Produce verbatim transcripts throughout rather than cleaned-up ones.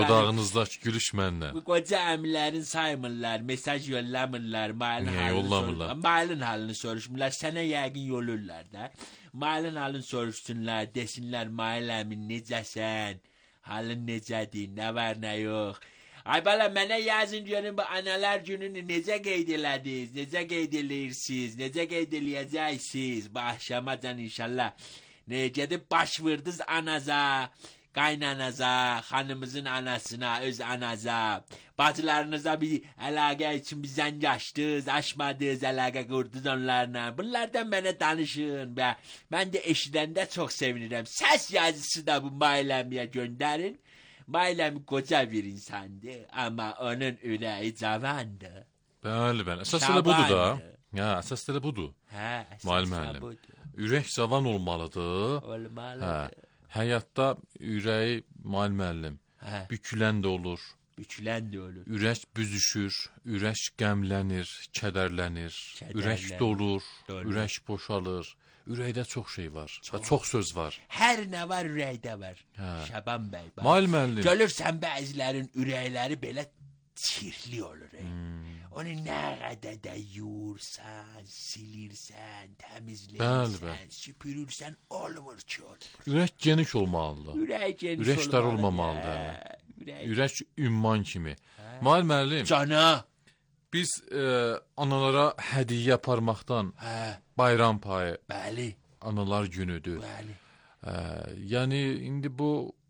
Dağınızdakı gülüş mənlə. Bu qoca əmilərin saymırlar, mesaj yollamırlar, malın Niyə halını yollamırlar? soruşmurlar. Malın halını soruşmurlar, sənə yəqin yolurlar da. Malın halını soruşsunlar, desinlər, Mail əmi necəsən, halın necədir, nə var, nə yox. Ay bala, mənə yazın görün bu analar gününü necə qeyd elədiniz, necə qeyd eləyirsiniz, necə qeyd eləyəcəksiniz, bu axşamacan inşallah. Ne gedib baş vırdınız anaza, qaynanaza, xanımızın anasına, öz anaza, bacılarınıza bir əlaqə üçün bir zəng açdınız, açmadınız, əlaqə qurdunuz onlarla. Bunlardan mənə danışın və mən də eşidəndə çox sevinirəm. Səs yazısı da bu Mailəmiyə göndərin. Mailəm qoca bir insandır, amma onun ürəyi cavandır. Bəli, bəli. Əsas elə budur da. Ya, əsas elə budur. Hə, Mail müəllim. Ürək cavan olmalıdır. Olmalıdır. Hə. Həyatda ürəyi, Mail müəllim, Hə. bükülən də olur. Bükülən də olur. Ürək büzüşür, ürək qəmlənir, kədərlənir, Kədərlənir. ürək dolur, Dolur. ürək boşalır. Ürəkdə çox şey var və çox söz var. Hər nə var ürəkdə var. Hə. Şaban bəy. bax. Mail müəllim. Görürsən bəzilərin ürəkləri belə çirkli olur. E. Hmm. Onu nə qədər də yuyursan, silirsən, Bəli, təmizləyirsən, bəli. süpürürsən, olmur ki olmur. Ürək geniş olmalıdır. Ürək geniş Ürək dar olmalıdır. olmamalıdır. Hə, Ürək. Ürək ümman kimi. Mail müəllim, Cana. biz e, analara hədiyyə aparmaqdan Hə, bayram payı, bəli, analar günüdür. bəli. E, yəni indi bu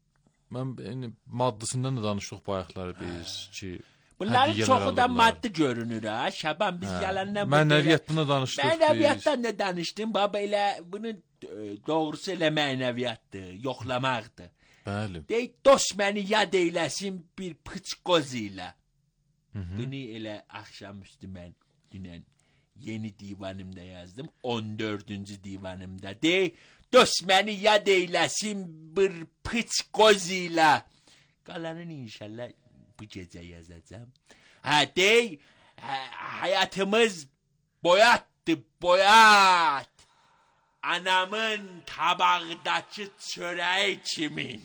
mən yəni, maddəsindən də danışdıq bayaqları biz ki Bunların hədiyyələr çoxu da alırlar. maddi görünür ha. Şaban biz yalandan Mənəviyyatdan da danışdıq biz. Mənəviyyatdan da danışdım. Baba elə bunun e, doğrusu elə mənəviyyatdır, yoxlamaqdır. Bəli. Dey dost məni yad eyləsin bir pıçqoz ilə. Bunu elə axşamüstü mən dünən yeni divanımda yazdım. on dördüncü divanımda. Dey dost məni yad eyləsin bir pıçqoz ilə. Qalanını inşallah bu gecə yazacağım. Ha dey ha, hayatımız boyattı boyat. Anamın tabağdakı çöreği kimin?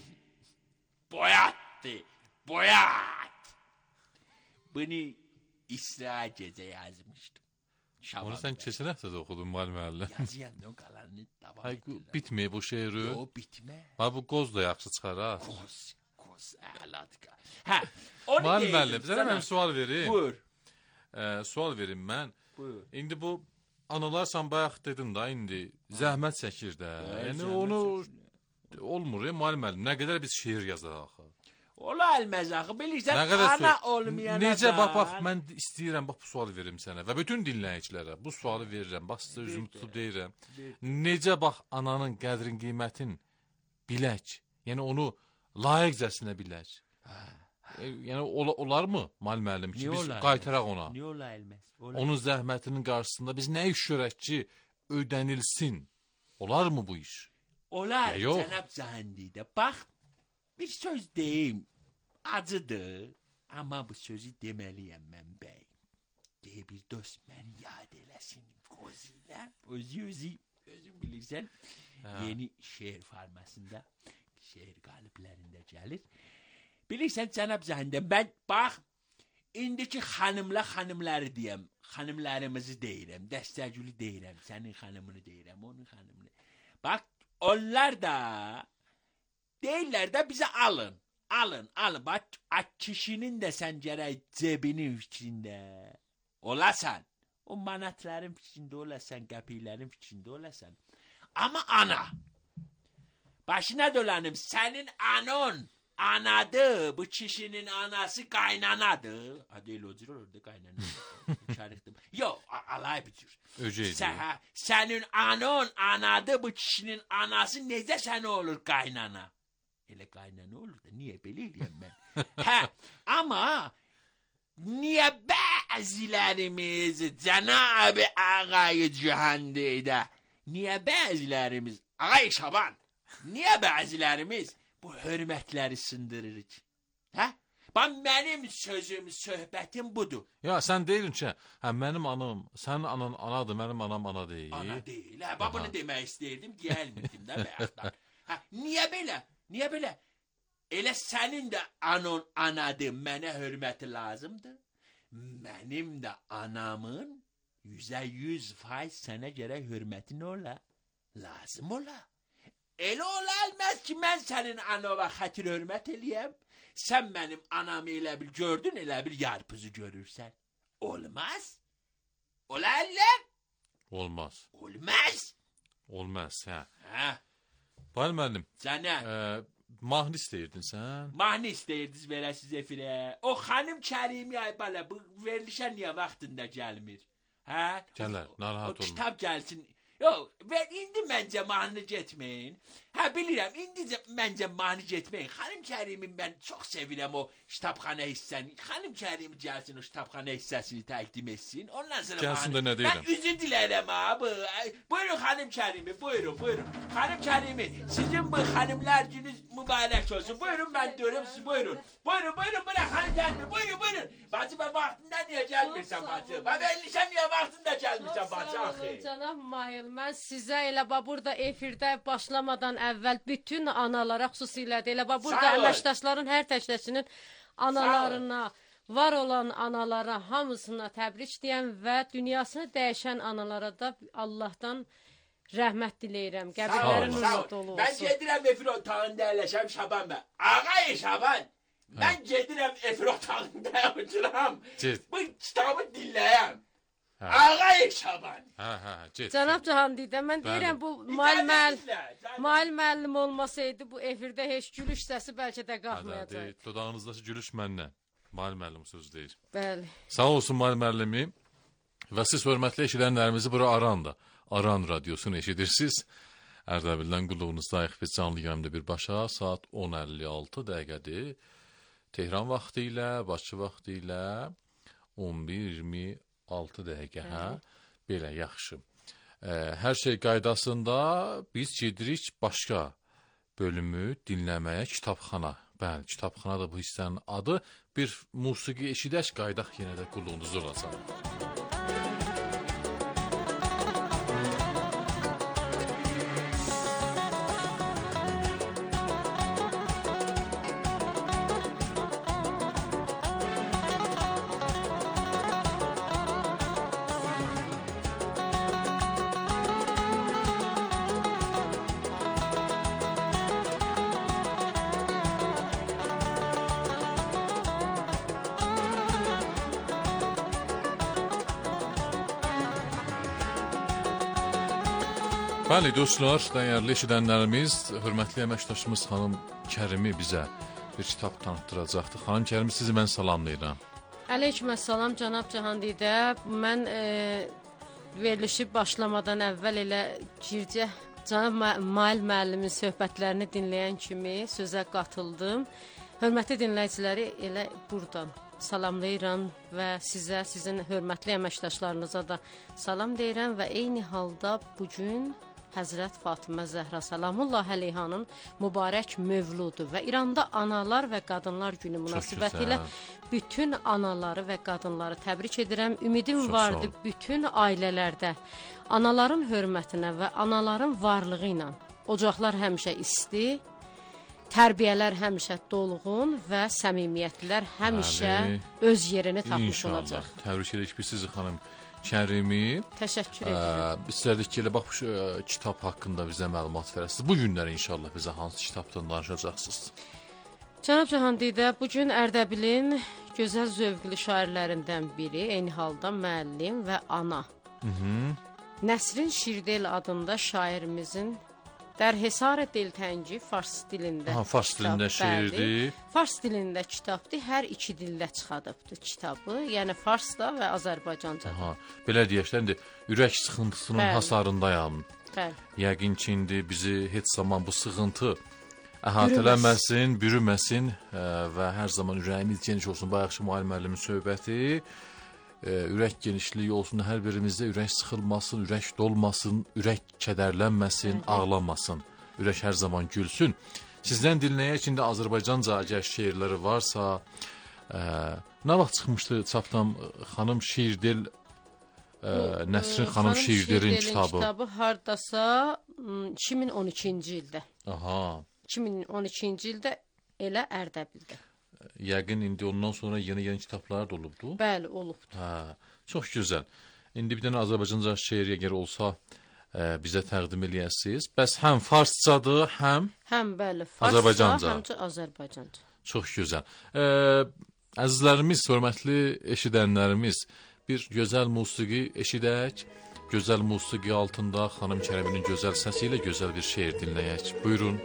Boyattı boyat. Bunu İsra gecə yazmışdım. Şaban Onu sən bəy. keçən həftə də oxudun Mail müəllim. Yazıyan o qalanını davam Ay etdirəm. bitməyib bu şeiri. O bitmə. Ha bu qoz da yaxşı çıxar ha. Koz, koz, əladıqa. Hə, onu Mail deyirdim müəllim, sənə sana. mən sual verim. Buyur, Ee, sual verim mən. buyur. İndi bu analar sən bayaq dedin də indi zəhmət çəkir də. Yəni zəhmət onu olmur, e, Mail müəllim. Nə qədər biz şeir yazırıq axı. Ola elməz axı, bilirsən, Nə qədər ana söz- olmayana Necə da- bax bax mən istəyirəm bax bu sualı verim sənə və bütün dinləyicilərə bu sualı verirəm. Bax sizə üzümü tutub deyirəm. Necə bax ananın qədrin qiymətin bilək. Yəni onu layiqcəsinə bilək. E, yəni ola, olar mı Mail müəllim ki Niyə biz olar? qaytaraq ona? Niyə ola elməz? Ola. Onun zəhmətinin qarşısında biz nə iş görək ki ödənilsin? Olar mı bu iş? Olar, Ya yox. cənab Cahandidə. Bax, bir söz deyim, acıdır, amma bu sözü deməliyəm mən bəy. Deyə bir dost məni yad eləsin qozilə. Özü özü, özü bilirsən, yeni şeir formasında, şeir qaliblərində gəlir. Bilirsən, cənab Cahandidə, mən bax, indiki xanımla xanımları deyəm, xanımlarımızı deyirəm, Dəstəgülü deyirəm, sənin xanımını deyirəm, onun xanımını. Bax, onlar da deyirlər də bizə alın, alın, alın. Bax, kişinin də sən gərək cebinin fikrində olasan, o manatların fikrində olasan, qəpiklərin fikrində olasan. Amma ana, başına dolanım, sənin anon, anadır, bu kişinin anası qaynanadır. Ha deyil o cür olur da qaynana. Çarıqdım. Yox, alay bir cür. Öceydi. Sə, sənin anon anadır, bu kişinin anası necə sənə olur qaynana? Elə qaynana olur da, niyə belə eləyəm mən? Hə, amma niyə bəzilərimiz Cənab-ı Ağay Cihandidə, niyə bəzilərimiz, Ağay Şaban, niyə bəzilərimiz bu hörmətləri sındırırıq? Hə? Bax, mənim sözüm, söhbətim budur. Ya sən deyirsən ki, hə mənim anam, sənin anan anadır, mənim anam ana deyil. Ana deyil. Hə, bax bunu demək istəyirdim, deyəlmirdim də bayaqdan. Hə, niyə belə? Niyə belə? Elə sənin də anon anadır, mənə hörməti lazımdır. Mənim də anamın yüzə yüz faiz sənə gərək hörmətin ola, lazım ola. Elə ola olmaz ki, mən sənin anova xətir hörmət eləyəm, sən mənim anamı elə bil gördün, elə bil yarpızı görürsən. Olmaz. Ola əllər? Olmaz. Olmaz. Olmaz, hə. Hə, Bayıl müəllim, sənə. e, mahnı istəyirdin sən? Mahnı istəyirdiniz verəsiz efirə. O xanım Kərimi ay bala, bu verilişə niyə vaxtında gəlmir? Hə? Gələr, narahat O olma. kitab gəlsin. Yox, və indi məncə mahnı getməyin. Hə, bilirəm, indi məncə mahnı getməyin. Xanım Kərimin mən çox sevirəm o kitabxana hissəni. Xanım Kərim gəlsin o kitabxana hissəsini təqdim etsin. Ondan sonra Gəlsin mahnı- də nə deyirəm? Mən üzr diləyirəm ha. Bu. Buyurun xanım Kərimi, buyurun, buyurun. Xanım Kərimi, sizin bu xanımlar gününüz mübarək olsun. Buyurun, mən diyorum siz buyurun. Buyurun, buyurun, buyurun xanım Kərimi, buyurun, buyurun. Bacı, ben vaxtında niyə gəlmirsən bacı? Ben verilişə niyə vaxtında gəlmirsən bacı axı? Cənab Mahir, mən sizə elə bax burada efirdə başlamadan əvvəl bütün analara xüsusilə də elə bax burada Sağ olun. əməkdaşların hər təkləşinin analarına, var olan analara hamısına təbrik deyəm və dünyasını dəyişən analara da Allahdan rəhmət diləyirəm. Qəbirləri olun. nurla dolu Ben olsun. gedirəm efir otağında əyləşəm Şaban ben. Ağay Şaban. Ben gedirəm efir otağında oturam. Get. Bu kitabı dinləyəm. Hə. Ağay Şaban. Hə, hə, get. Cənab Cahandidə, mən Bəli. deyirəm bu Bir Mail tane müəllim dinlə, sən- Mail müəllim olmasaydı bu efirdə heç gülüş səsi bəlkə də Hə, qalmayacaq. deyil, dodağınızdakı gülüş məndən. Mahir müəllim söz deyir. Bəli. Sağ olsun Mahir müəllimi. Və siz hörmətli eşidənlərimizi bura Aran'da, Aran radiosunu eşidirsiniz. Ərdəbildən qulluğunuzdayıq biz canlı yayımda birbaşa saat on əlli altı dəqiqədir. Tehran vaxtı ilə, Bakı vaxtı ilə on bir iyirmi altı dəqiqə, hə? Belə yaxşı. Ə, hər şey qaydasında biz gedirik başqa bölümü dinləməyə kitabxana. Bəli, kitabxana da bu hissənin adı. Bir musiqi eşidək, qaydaq yenə də qulluğunuzda olacaq. Bəli, dostlar, dəyərli eşidənlərimiz, hörmətli əməkdaşımız xanım Kərimi bizə bir kitab tanıtdıracaqdı. Xanım Kərimi, sizi mən salamlayıram. Əleyküməssalam cənab Cahandidə. Mən e, verilişi başlamadan əvvəl elə gircə cənab Mail müəllimin söhbətlərini dinləyən kimi sözə qatıldım. Hörmətli dinləyiciləri elə buradan salamlayıram və sizə, sizin hörmətli əməkdaşlarınıza da salam deyirəm və eyni halda bugün Həzrət Fatimə Zəhra Salamullah əleyhanın mübarək mövludu və İranda analar və qadınlar günü münasibətilə bütün anaları və qadınları təbrik edirəm. Ümidim Çox vardı sağ olun. bütün ailələrdə anaların hörmətinə və anaların varlığı ilə ocaqlar həmişə isti, tərbiyələr həmişə dolğun və səmimiyyətlər həmişə Bəli. öz yerini tapmış İnşallah. olacaq. Təbrik edirik biz sizi xanım Kərimi. Təşəkkür Ə, edirəm. istərdik ki, elə bax bu ə, kitab haqqında bizə məlumat verəsiniz. Bu günlər inşallah bizə hansı kitabdan danışacaqsınız? Cənab Cahandidə, bugün Ərdəbilin gözəl zövqlü şairlərindən biri, eyni halda müəllim və ana. Hı -hı. Nəsrin Şirdel adında şairimizin Dərhesarə Deltəngi fars dilində. Aha, fars kitab, dilində bəli. şeirdir. Fars dilində kitabdır. Hər iki dildə çıxadıbdı kitabı. Yəni farsda və Azərbaycanca. Aha, belə deyəşlər, indi ürək sıxıntısının Bəli. hasarındayam. Bəli. Yəqin ki, indi bizi heç zaman bu sıxıntı əhatələməsin, bürüməsin ə, və hər zaman ürəyimiz geniş olsun. Bayaqşı müəllim müəllimin söhbəti, ə, ürək genişliyi olsun, hər birimizdə ürək sıxılmasın, ürək dolmasın, ürək kədərlənməsin, ağlamasın, ürək hər zaman gülsün. Sizdən dinləyək, indi Azərbaycanca əgər şeirləri varsa, ə, nə vaxt çıxmışdı çapdan xanım Şirdel, ə, Nəsrin xanım Şirdelin kitabı? kitabı hardasa m, iki min on ikinci ildə. Aha. iki min on ikinci ildə elə Ərdəbildə. Yəqin indi ondan sonra yeni-yeni kitablar da olubdu. Bəli, olubdu. Hə, çox gözəl. İndi bir dənə Azərbaycanca şeir əgər olsa ə, bizə təqdim eləyəsiniz. Bəs həm farscadır, həm Həm bəli, farsca, Azərbaycanca. həm də Azərbaycanca. çox gözəl. Ə, əzizlərimiz, hörmətli eşidənlərimiz, bir gözəl musiqi eşidək. Gözəl musiqi altında xanım Kəriminin gözəl səsi ilə gözəl bir şeir dinləyək. Buyurun.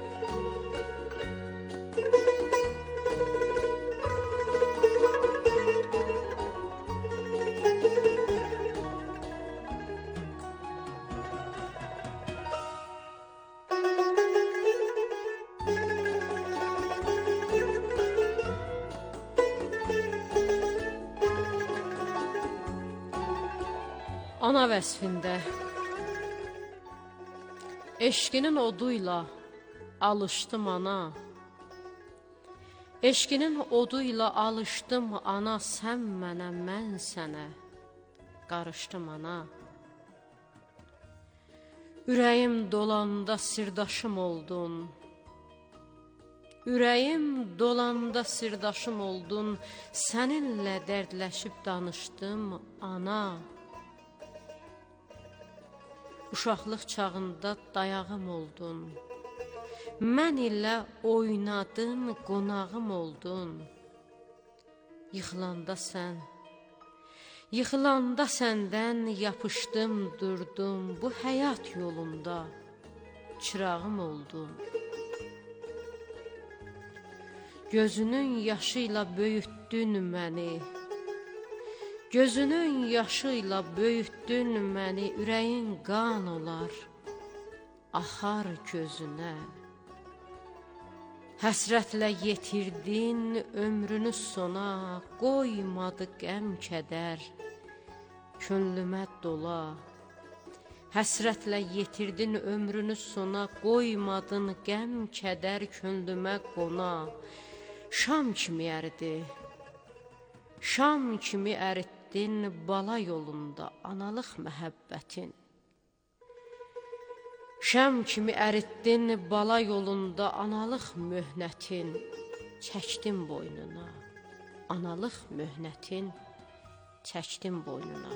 Ana vəsfində eşqinin oduyla alışdım ana. Eşqinin oduyla alışdım ana, sən mənə, mən sənə qarışdım ana. Ürəyim dolanda sirdaşım oldun. Ürəyim dolanda sirdaşım oldun, səninlə dərdləşib danışdım ana. Uşaqlıq çağında dayağım oldun. Mən ilə oynadın, qonağım oldun. Yıxılanda sən, yıxılanda səndən yapışdım, durdum. Bu həyat yolunda çırağım oldun. Gözünün yaşıyla böyütdün məni. Gözünün yaşıyla böyütdün məni, ürəyin qan olar, axar gözünə. Həsrətlə yetirdin ömrünü sona, qoymadı qəm kədər, könlümə dola. Həsrətlə yetirdin ömrünü sona, qoymadın qəm kədər, könlümə qona. Şam kimi əridi, şam kimi əritdin bala yolunda analıq məhəbbətin. Şam kimi əritdin bala yolunda analıq möhnətin. Çəkdim boynuna, analıq möhnətin, çəkdim boynuna.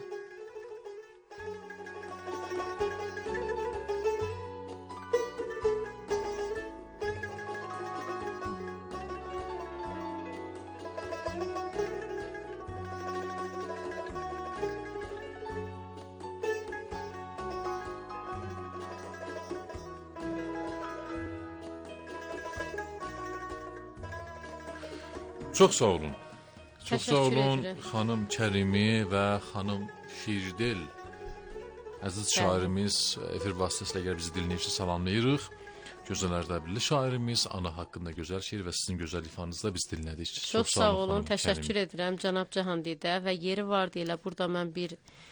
Çox sağ olun. Çox sağ Təşəkkür olun edirəm. xanım Kərimi və xanım Şirdil. Əziz şairimiz efir vasitəsilə gəl bizi dinləyicisi salamlayırıq. Gözəl Ərdəbilli şairimiz ana haqqında gözəl şeir və sizin gözəl ifanızda biz dinlədik. Çox, Çox sağ olun, xanım təşəkkür Kərim. edirəm cənab Cahandidə və yeri var deyilə burada mən bir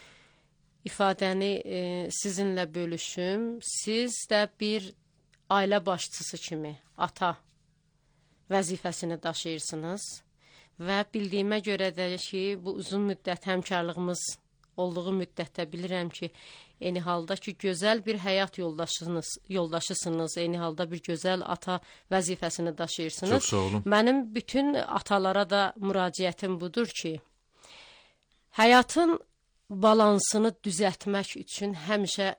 ifadəni e, sizinlə bölüşüm. Siz də bir ailə başçısı kimi ata vəzifəsini daşıyırsınız və bildiyimə görə də ki, bu uzun müddət həmkarlığımız olduğu müddətdə bilirəm ki, eyni halda ki, gözəl bir həyat yoldaşısınız, yoldaşısınız, eyni halda bir gözəl ata vəzifəsini daşıyırsınız. Çox sağ olun. Mənim bütün atalara da müraciətim budur ki, həyatın balansını düzəltmək üçün həmişə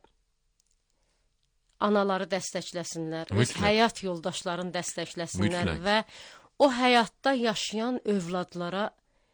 anaları dəstəkləsinlər, öz Mütləq. həyat yoldaşlarını dəstəkləsinlər Mütləq. və o həyatda yaşayan övladlara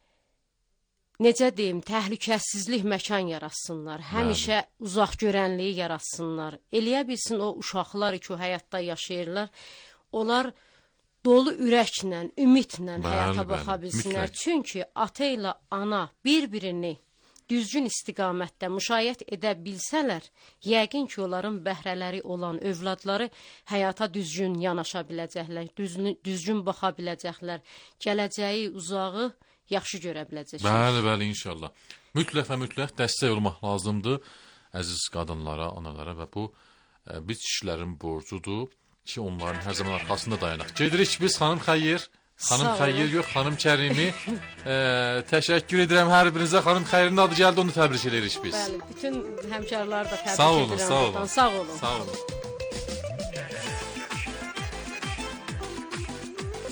necə deyim, təhlükəsizlik məkan yaratsınlar, həmişə uzaq görənliyi yaratsınlar. Eləyə bilsin o uşaqlar ki, o həyatda yaşayırlar, onlar dolu ürəklə, ümidlə Bəli, həyata bəli, baxa bilsinlər. mütləq. Çünki ata ilə ana bir-birini düzgün istiqamətdə müşayiət edə bilsələr, yəqin ki, onların bəhrələri olan övladları həyata düzgün yanaşa biləcəklər, düzgün, düzgün baxa biləcəklər, gələcəyi, uzağı yaxşı görə biləcəklər. Bəli, bəli, inşallah. Mütləq və mütləq dəstək olmaq lazımdır əziz qadınlara, analara və bu ə, biz kişilərin borcudur ki, onların hər zaman arxasında dayanaq. Gedirik biz, xanım Xəyir. Xanım Sağ olun. Xəyir yox, xanım Kərimi. ə, təşəkkür edirəm hər birinizə. Xanım Xəyirin adı gəldi, onu təbrik edirik biz. Bəli, bütün həmkarları da təbrik Sağ olun, edirəm. sağ olun. buradan. Sağ olun. Sağ olun.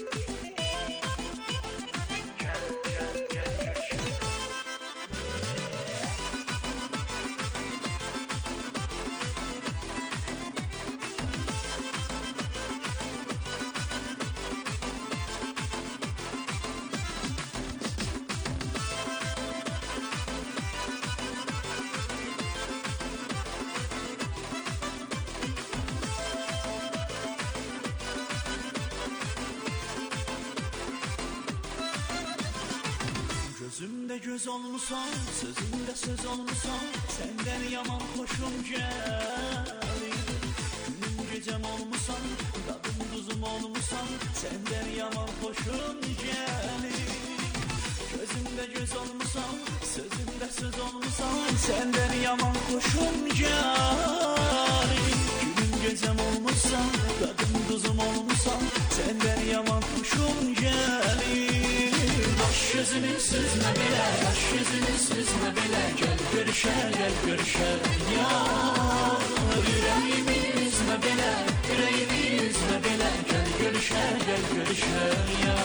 Gözümde göz olmuşsan, sözümde söz olmuşsan, senden yaman hoşum gelir. Günüm gecem olmuşsan, tadım tuzum olmuşsan, senden yaman hoşum gelir. Gözümde göz olmuşsan, sözümde söz olmuşsan, senden yaman hoşum gelir. Günüm gecem olmuşsan, tadım tuzum olmuşsan, senden yaman hoşum gelir. Baş gözünü süzme bile, baş gözünü süzme bile, gel görüşe, gel görüşe ya. Yüreğimi üzme bile, yüreğimi üzme bile, gel görüşe, gel görüşe ya.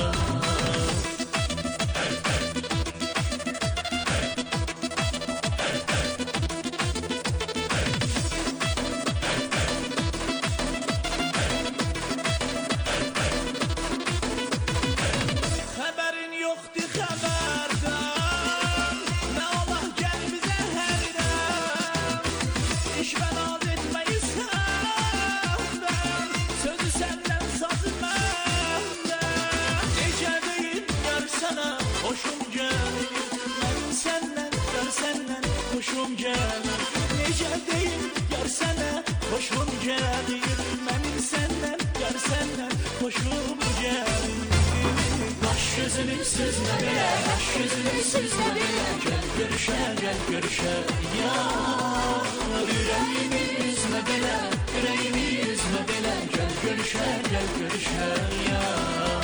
Hoşum gelir, necə deyim, yar sənə hoşum gelir. Mənim səndən, yar səndən hoşum gelir. Baş gözünü süzmə belə, baş gözünü süzmə belə, gel görüşə, gel görüşə yar. Yüreğimi üzmə belə, yüreğimi üzmə belə, gel görüşə, gel görüşə yar.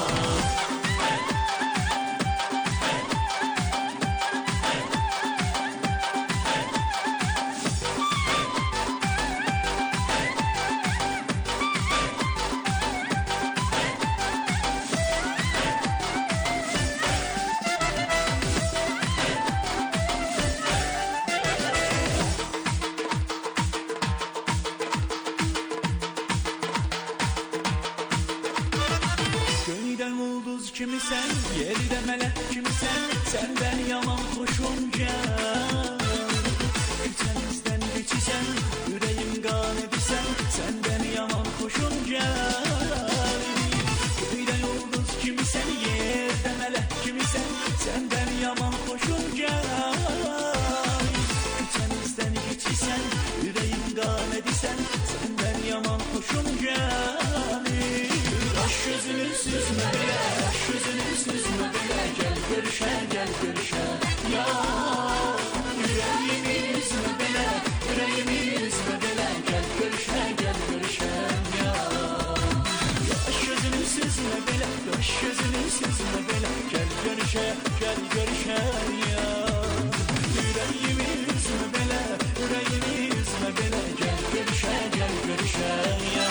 Kimisən, yerdə mələk kimisən, səndən yaman xoşum gəlir. Küçənizdən geçisən, ürəyim qan edirsən, səndən yaman xoşum gəlir. Göydə yıldız kimisən, yerdə mələk kimisən, səndən yaman xoşum gəlir. Küçənizdən geçisən, ürəyim qan edirsən, səndən yaman xoşum gəlir. Baş gözünü süzmə belə, baş gözünü süzmə belə, gel görüşə, gel görüşə ya. Yüreğimi üzmə belə, yüreğimi üzmə belə, gel görüşə, gel görüşə ya. Baş gözünü süzmə belə, baş gözünü süzmə belə, gel görüşə, gel görüşə ya. Yüreğimi üzmə belə, yüreğimi üzmə belə, gel görüşə, gel görüşə ya.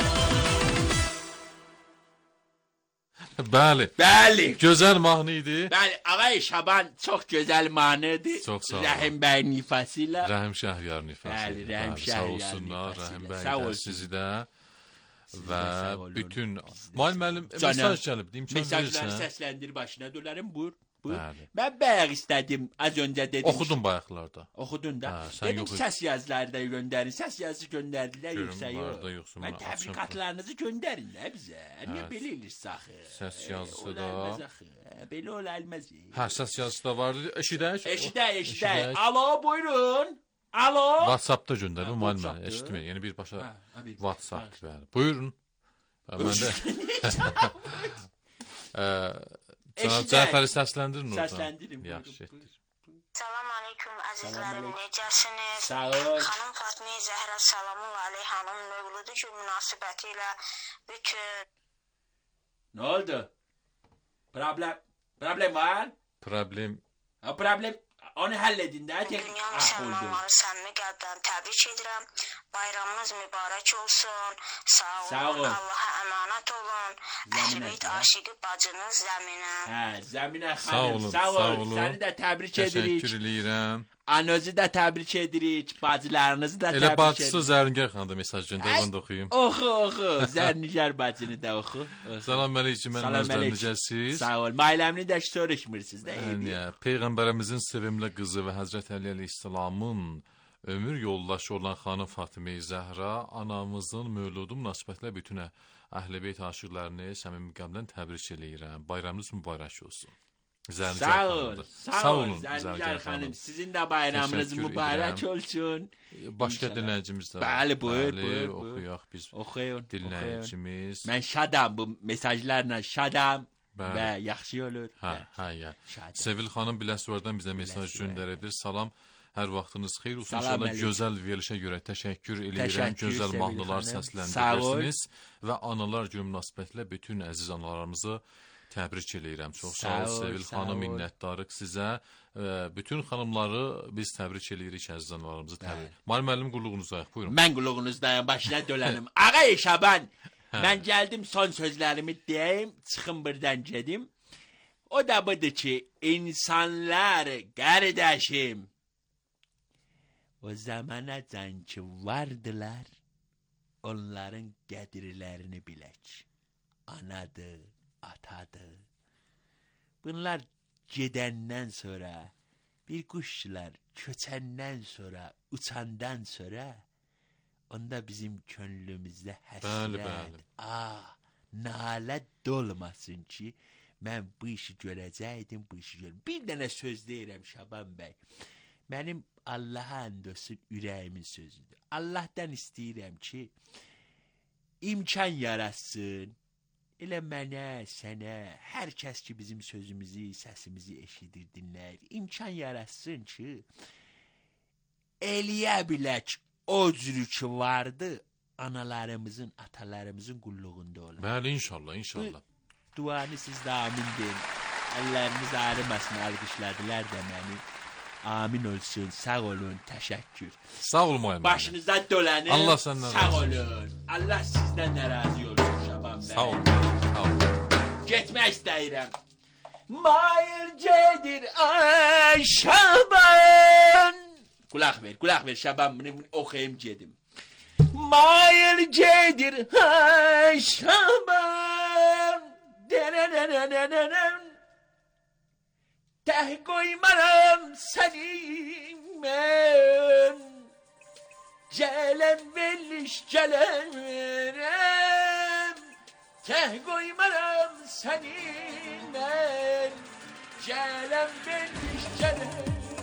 Bəli. Bəli. Gözəl mahnı idi. Bəli, Ağay Şaban çox gözəl mahnıdır. Çox sağ ol. Rəhim bəyin ifası ilə. Rəhim Şəhriyarın ifası. Bəli, Rəhim Sağ Şəhriyarın olsunlar, ifası Rəhim ilə. bəy Sağ də, olsun. sizi də və sağ olun. bütün Müəllim müəllim Canım. mesaj gəlib, imkan Mesajları verirsən. səsləndir başına dölərim. Buyur. Buyur. Bəli. Mən bayaq istədim, az öncə dedim. Oxudum bayaqlarda. Oxudun da. Hə, sən Dedim yox idi. səs yazıları da göndərin. Səs yazısı göndərdilər, Görüm, yoxsa var yox. da, yoxsa Mən mən təbriqatlarınızı göndərin də bizə. Niyə Hə. belə edirsiniz axı? Səs yazısı Ola da. bilməz axı. Belə ola bilməz. Hə, səs yazısı da vardı. Eşidək. Eşidək, eşidək. Eşidək. Alo, buyurun. Alo. WhatsApp-da göndərib Hə, müəllim WhatsApp-da. eşitmir. Yəni birbaşa Hə, hə, bir- WhatsApp hə. bəli. Buyurun. Hə, Mən də Eee Cənab Eşidək. Cəfəri səsləndirin oradan. Səsləndirin, buyurun, Yaxşı etdir. buyurun. Salam aleyküm əzizlərim, Salam necəsiniz? Sağ ol. Xanım Fatma Zəhra Salamul Aleyhanın mövludu gün münasibəti ilə bütün Ne oldu? Problem problem var? Problem Ha, problem onu halledin de. Tek dünya ah oldu. müsəlmanları səmimi qəlbdən təbrik edirəm. Bayramınız mübarək olsun. Sağ olun, Sağ ol. Allaha əmanət olun. Zəminə, Əhl-Beyt hə? aşiqi bacınız Zəminə. Ha, Zemine Sağ Hanım olun, sağ ol. sağ olun. Seni de tebrik təşəkkür edirik. eləyirəm. Anözü de tebrik edirik. Bacılarınızı da Elə tebrik bacısı edirik. Zəringər xanım da mesaj göndərib, Ay. onu da oxuyum. Oxu oxu. Zərnicar bacını da oxu. oxu. Salam əleyküm, mən Salam özlər əleykum. necəsiz? Sağ ol. Mailəmini də soruşmursuz da. Yəni, Peyğəmbərimizin sevimli qızı və Həzrət Əli əleyhissalamın ömür yoldaşı olan xanım Fatimə Zəhra anamızın mövludu münasibətilə bütün Əhl-Beyt aşiqlərini səmimi qəlbdən təbrik eləyirəm. Bayramınız mübarək olsun. Zəncər Sağ ol, xanımdır. sağ ol Zəncər Zəncər xanım. xanım. Sizin də bayramınız Təşəkkür mübarək edirəm. olsun. Başqa İnşallah. dinləyicimiz də var. Bəli, buyur, Bəli, buyur, buyur. oxuyaq biz. Oxuyun, oxuyun. Dinləyicimiz. Mən şadam bu mesajlarla şadam Bəli. və yaxşı olur. Hə, və hə, ya. şadam. Sevil xanım Biləsuvardan bizə mesaj Biləsuvar. göndəribdir. Salam. Hər vaxtınız xeyir olsun. Salam İnşallah əleyküm. gözəl verilişə görə təşəkkür edirəm. Təşəkkür, Gözəl Sevil mahnılar xanım. səsləndirirsiniz və analar günü münasibətilə bütün əziz analarımızı təbrik edirəm. Çox sağ ol Sağ ol, Sevil sağ xanım, ol. minnətdarıq sizə. Ə, Bütün xanımları biz təbrik edirik, əziz analarımızı təbrik. Mal müəllim qulluğunuzdayıq. Buyurun. Mən qulluğunuzdayım, başına dölənim. Ağa Şaban, mən gəldim son sözlərimi deyim, çıxım buradan gedim. O da budur ki, insanlar qardaşım, o zamana can ki vardılar, onların qədirlərini bilək. Anadır, atadır. Bunlar gedəndən sonra, bir quşlar köçəndən sonra, uçandan sonra, onda bizim könlümüzdə Bəli, həsrət, bəli. ah, nalə dolmasın ki, mən bu işi görəcəkdim, bu işi görəcəkdim. Bir dənə söz deyirəm Şaban bəy. Mənim Allaha and olsun ürəyimin sözüdür. Allahdan istəyirəm ki, imkan yaratsın. Elə mənə, sənə, hər kəs ki bizim sözümüzü, səsimizi eşidir, dinləyir, imkan yaratsın ki, eləyə bilək o cürü ki vardı, analarımızın, atalarımızın qulluğunda olur. Bəli, inşallah, inşallah. Duanı siz də amin deyin. Əlləriniz ağrımasın, alqışladılar da məni. Amin olsun, sağ olun, təşəkkür. Sağ ol müəllim. Başınıza dölənir, Allah səndən sağ razı olsun. olun. Allah sizdən də razı olsun Şaban bəy. Sağ ol. Sağ ol. Getmək istəyirəm. Mayır gedir ay Şaban. Qulaq ver, qulaq ver Şaban, bunu oxuyum gedim. Mayır gedir ay Şaban. Denenenenenen. Teh koymaram səni mən. Gələm verliş gələm. Teh koymaram səni mən. Gələm verliş gələm.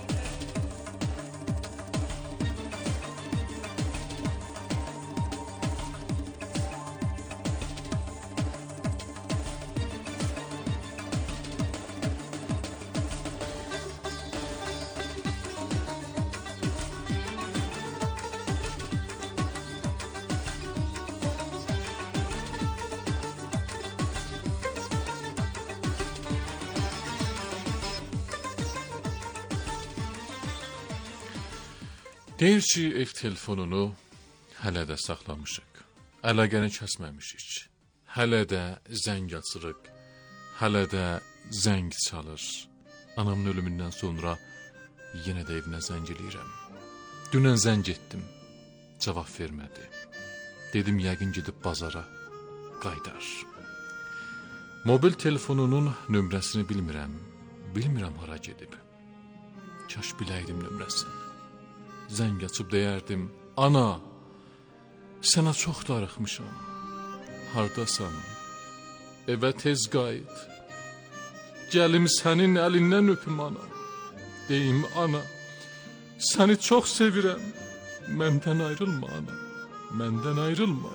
Deyir ki, ev telefonunu hələ də saxlamışıq. Əlaqəni kəsməmişik. Hələ də zəng açırıq. Hələ də zəng çalır. Anamın ölümündən sonra yenə də evinə zəng eləyirəm. Dünən zəng etdim. Cavab vermədi. Dedim, yəqin gedib bazara qaydar. Mobil telefonunun nömrəsini bilmirəm. Bilmirəm hara gedib. Kaş biləydim nömrəsini. Zəng açıb deyərdim, ana, sənə çox darıxmışam. Hardasan? Evə tez qayıt. Gəlim sənin əlindən öpüm ana. Deyim, ana, səni çox sevirəm. Məndən ayrılma ana. Məndən ayrılma.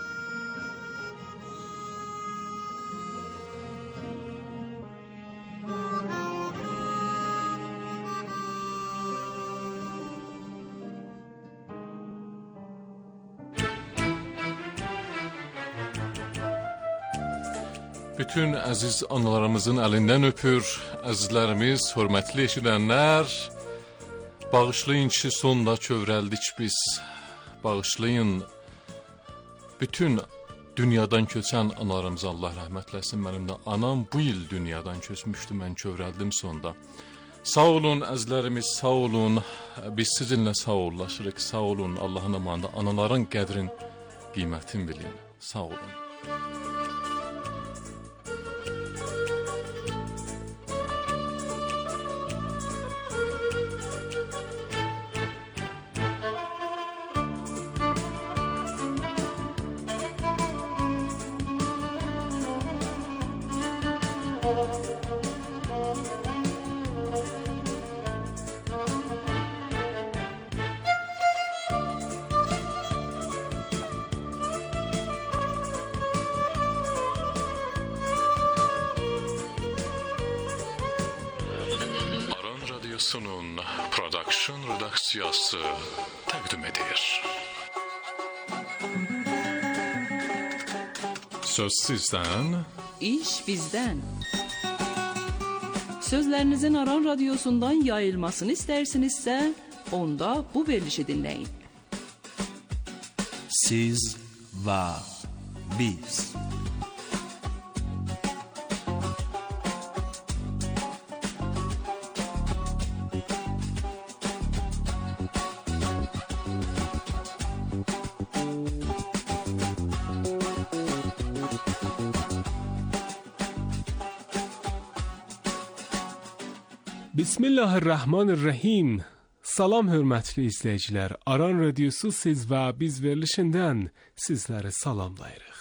Bütün əziz analarımızın əlindən öpür, əzizlərimiz, hörmətli eşidənlər, bağışlayın ki, sonda kövrəldik biz, bağışlayın, bütün dünyadan köçən analarımıza Allah rəhmət eləsin, mənim də anam bu il dünyadan köçmüşdü, mən kövrəldim sonda. Sağ olun əzizlərimiz, sağ olun, biz sizinlə sağollaşırıq, sağ olun, Allahın amanında anaların qədrin, qiymətin bilin, sağ olun. Thank you. Radyosu'nun Production Redaksiyası təqdim edir. Söz sizdən, İş bizdən. Sözlərinizin Aran Radyosu'ndan yayılmasını istərsinizsə, onda bu verilişi dinləyin. Siz və biz. Bismillahirrahmanirrahim. Salam hörmətli izləyicilər. Aran Radiosu siz və biz verilişindən sizləri salamlayırıq.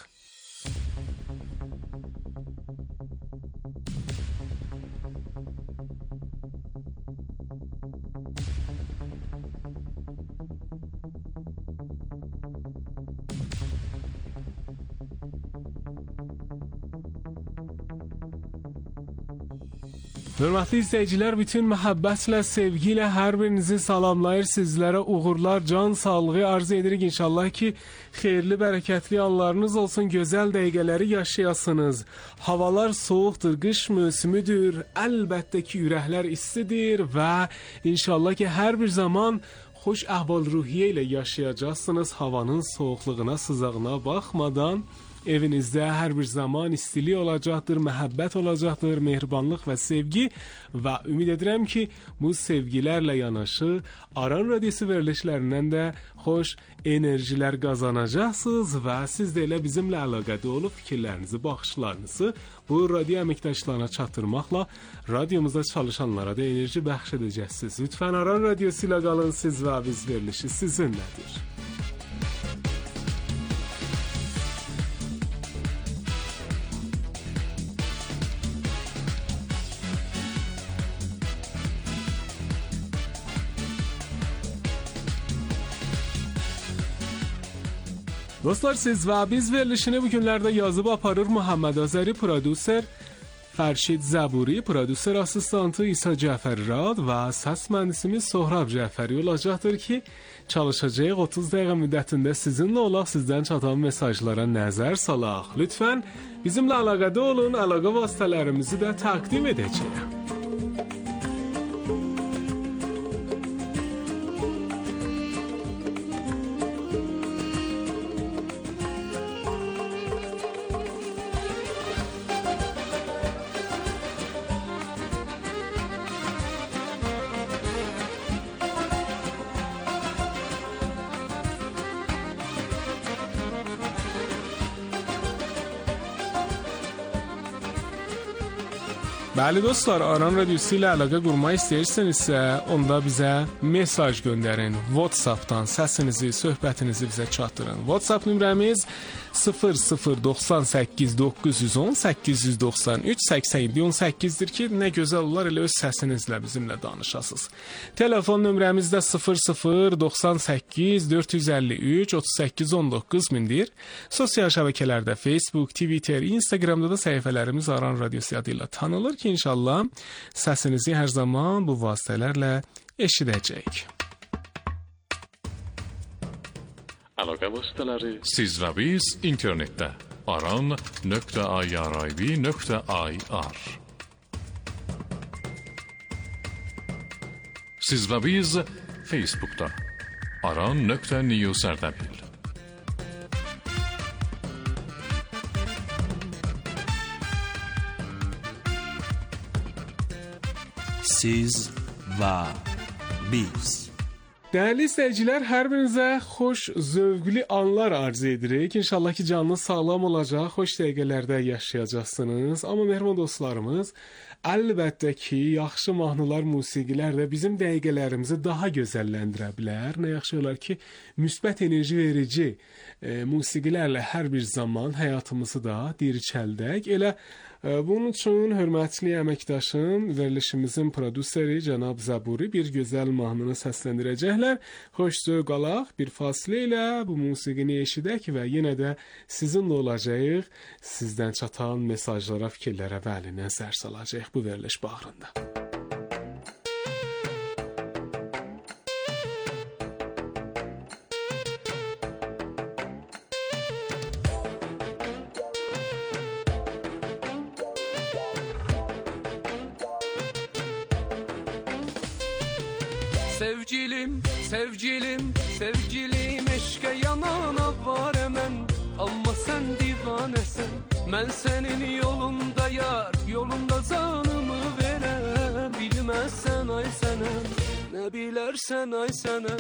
Hörmətli izləyicilər, bütün məhəbbətlə, sevgi ilə hər birinizi salamlayır, sizlərə uğurlar, can sağlığı arz edirik. İnşallah ki, xeyirli, bərəkətli anlarınız olsun, gözəl dəqiqələri yaşayasınız. Havalar soğuqdur, qış mövsümüdür, əlbəttə ki, ürəklər istidir və inşallah ki, hər bir zaman xoş əhval-ruhiyyə ilə yaşayacaqsınız. Havanın soğuqluğuna, sızağına baxmadan evinizdə hər bir zaman istilik olacaqdır, məhəbbət olacaqdır, mehribanlıq və sevgi və ümid edirəm ki, bu sevgilərlə yanaşı Aran Radiosu verilişlərindən də xoş enerjilər qazanacaqsınız və siz də elə bizimlə əlaqədə olub fikirlərinizi, baxışlarınızı bu radio əməkdaşlarına çatdırmaqla radiomuzda çalışanlara da enerji bəxş edəcəksiniz. Lütfən Aran Radiosu ilə qalın, siz və biz verilişi sizinlədir. Dostlar, siz və biz verilişini bu günlərdə yazıb aparır Muhammed Azəri prodüser, Fərşid Zəburi prodüser asistantı, İsa Cəfərrad və səs mühəndisimiz Sohrab Cəfəri olacaqdır ki, çalışacağıq otuz dəqiqə müddətində sizinlə olaq, sizdən çatan mesajlara nəzər salaq. Lütfən bizimlə əlaqədə olun, əlaqə vasitələrimizi də təqdim edəcəyik. Bəli dostlar, Aran Radiosu ilə əlaqə qurmaq istəyirsinizsə, onda bizə mesaj göndərin. WhatsApp-dan səsinizi, söhbətinizi bizə çatdırın. WhatsApp nömrəmiz sıfır sıfır doxsan səkkiz doqquz yüz on səkkiz yüz doxsan üç səksən yeddi on səkkizdir ki, nə gözəl olar elə öz səsinizlə bizimlə danışasınız. Telefon nömrəmiz də sıfır sıfır doxsan səkkiz dörd yüz əlli üç otuz səkkiz on doqquz mindir. Sosial şəbəkələrdə Facebook, Twitter, Instagramda da səhifələrimiz Aran Radiosu adı ilə tanınır ki, İnşallah səsinizi hər zaman bu vasitələrlə eşidəcəyik. Əlaqə vasitələri siz və biz internetdə aran nöqtə irib nöqtə ir. Siz və biz Facebook'da aran nöqtə news Ərdəbil. Siz və biz. Dəyərli izləyicilər, hər birinizə xoş, zövqlü anlar arz edirik. İnşallah ki, canınız sağlam olacaq, xoş dəqiqələrdə yaşayacaqsınız. Amma mehriban dostlarımız, əlbəttə ki, yaxşı mahnılar, musiqilər də bizim dəqiqələrimizi daha gözəlləndirə bilər. Nə yaxşı olar ki, müsbət enerji verici e, musiqilərlə hər bir zaman həyatımızı da dirçəldək. Elə bunun üçün hörmətli əməkdaşım, verilişimizin prodüseri cənab Zəburi bir gözəl mahnını səsləndirəcəklər. Xoş zövq alaq, bir fasilə ilə bu musiqini eşidək və yenə də sizinlə olacağıq. Sizdən çatan mesajlara, fikirlərə bəli nəzər salacağıq bu veriliş bağrında. Sevgilim, sevgilim, sevgilim, eşke yanana var hemen. Ama sen divanesen, ben senin yolunda yar, yolunda canımı verem. Bilmezsen ay senem, ne bilersen ay senem.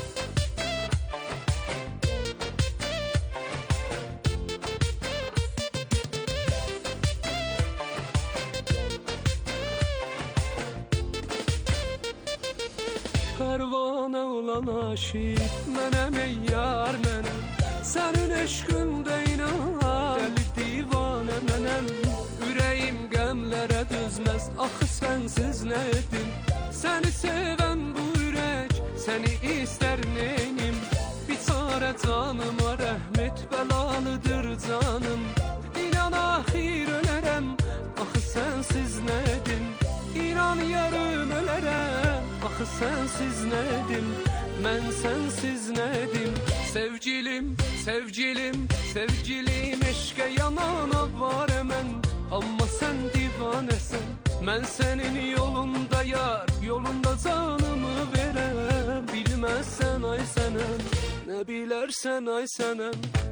Pervane olan aşık menem ey yar menem. Senin eşkünde inan deli divane menem. Yüreğim gemlere düzmez, ah sensiz ne edim. Seni seven bu yürek, seni ister neyim. Bir çare canıma rahmet belalıdır canım. İnan ahir ölerem, ah sensiz ne edim. İnan yarım ölerem, ah sensiz ne edim. Ben sensiz ne edim. Sevgilim, sevgilim, sevgilim, eşke yanana var hemen. Ama sen divanesen, ben senin yolunda yar, yolunda canımı verem. Bilmezsen ay senem, ne bilersen ay senem.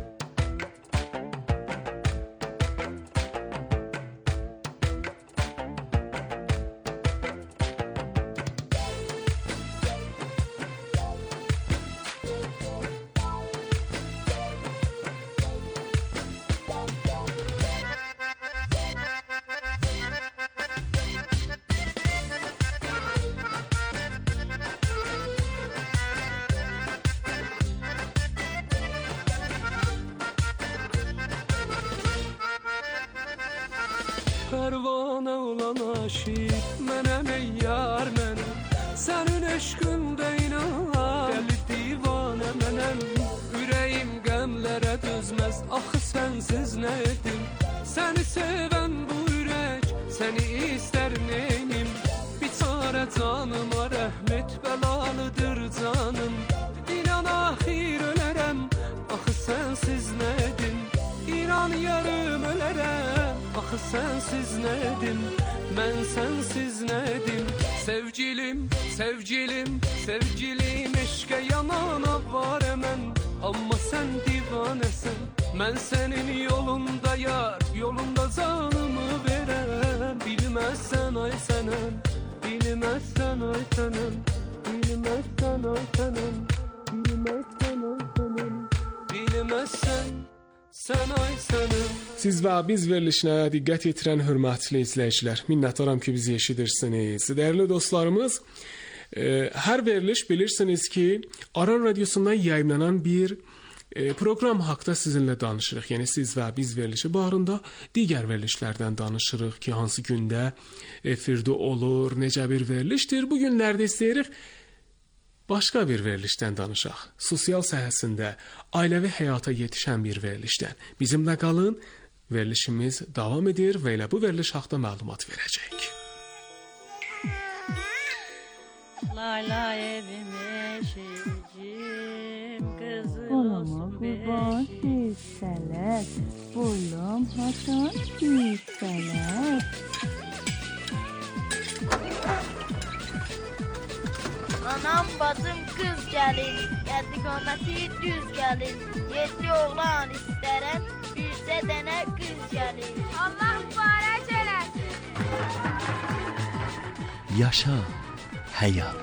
Pervane olan aşık menem ey yar menem. Senin eşkünde inan deli divane menem. Yüreğim gemlere düzmez, ah sensiz ne edim. Seni seven bu yürek, seni ister neyim. Bir çare canıma rahmet belalıdır canım. İnan ahir ölerem, ah sensiz ne edim. İnan yarım ölerem, ah sensiz ne edim. Ben sensiz ne edim. Sevgilim, sevgilim, sevgilim, eşke yanana var hemen. Ama sen divanesen, ben senin yolunda yar, yolunda canımı verem. Bilmezsen ay senem, bilmezsen ay senem. Bilmezsen ay senem, bilmezsen ay senem. Bilmezsen sen ay senem. Siz və biz verilişinə diqqət yetirən hörmətli izləyicilər, minnətdaram ki, bizi eşidirsiniz. Dəyərli dostlarımız, e, hər veriliş bilirsiniz ki, Aran Radiosundan yayımlanan bir e, program haqda sizinlə danışırıq. Yəni siz və biz verilişi barında digər verilişlərdən danışırıq ki, hansı gündə efirdə olur, necə bir verilişdir. Bu günlərdə istəyirik başqa bir verilişdən danışaq. Sosial sahəsində ailəvi həyata yetişən bir verilişdən. Bizimlə qalın, verilişimiz davam edir və elə bu veriliş haqqında məlumat verəcək. Lay lay evim eşicim, qızım olsun qurban hissələr, boylum hasan hissələr. Anam bacım kız gelin, yedi qonası düz gelin. Yedi oğlan istərəm, yüzə dənə kız gelin. Allah mübarək eləsin. Yaşa həyat.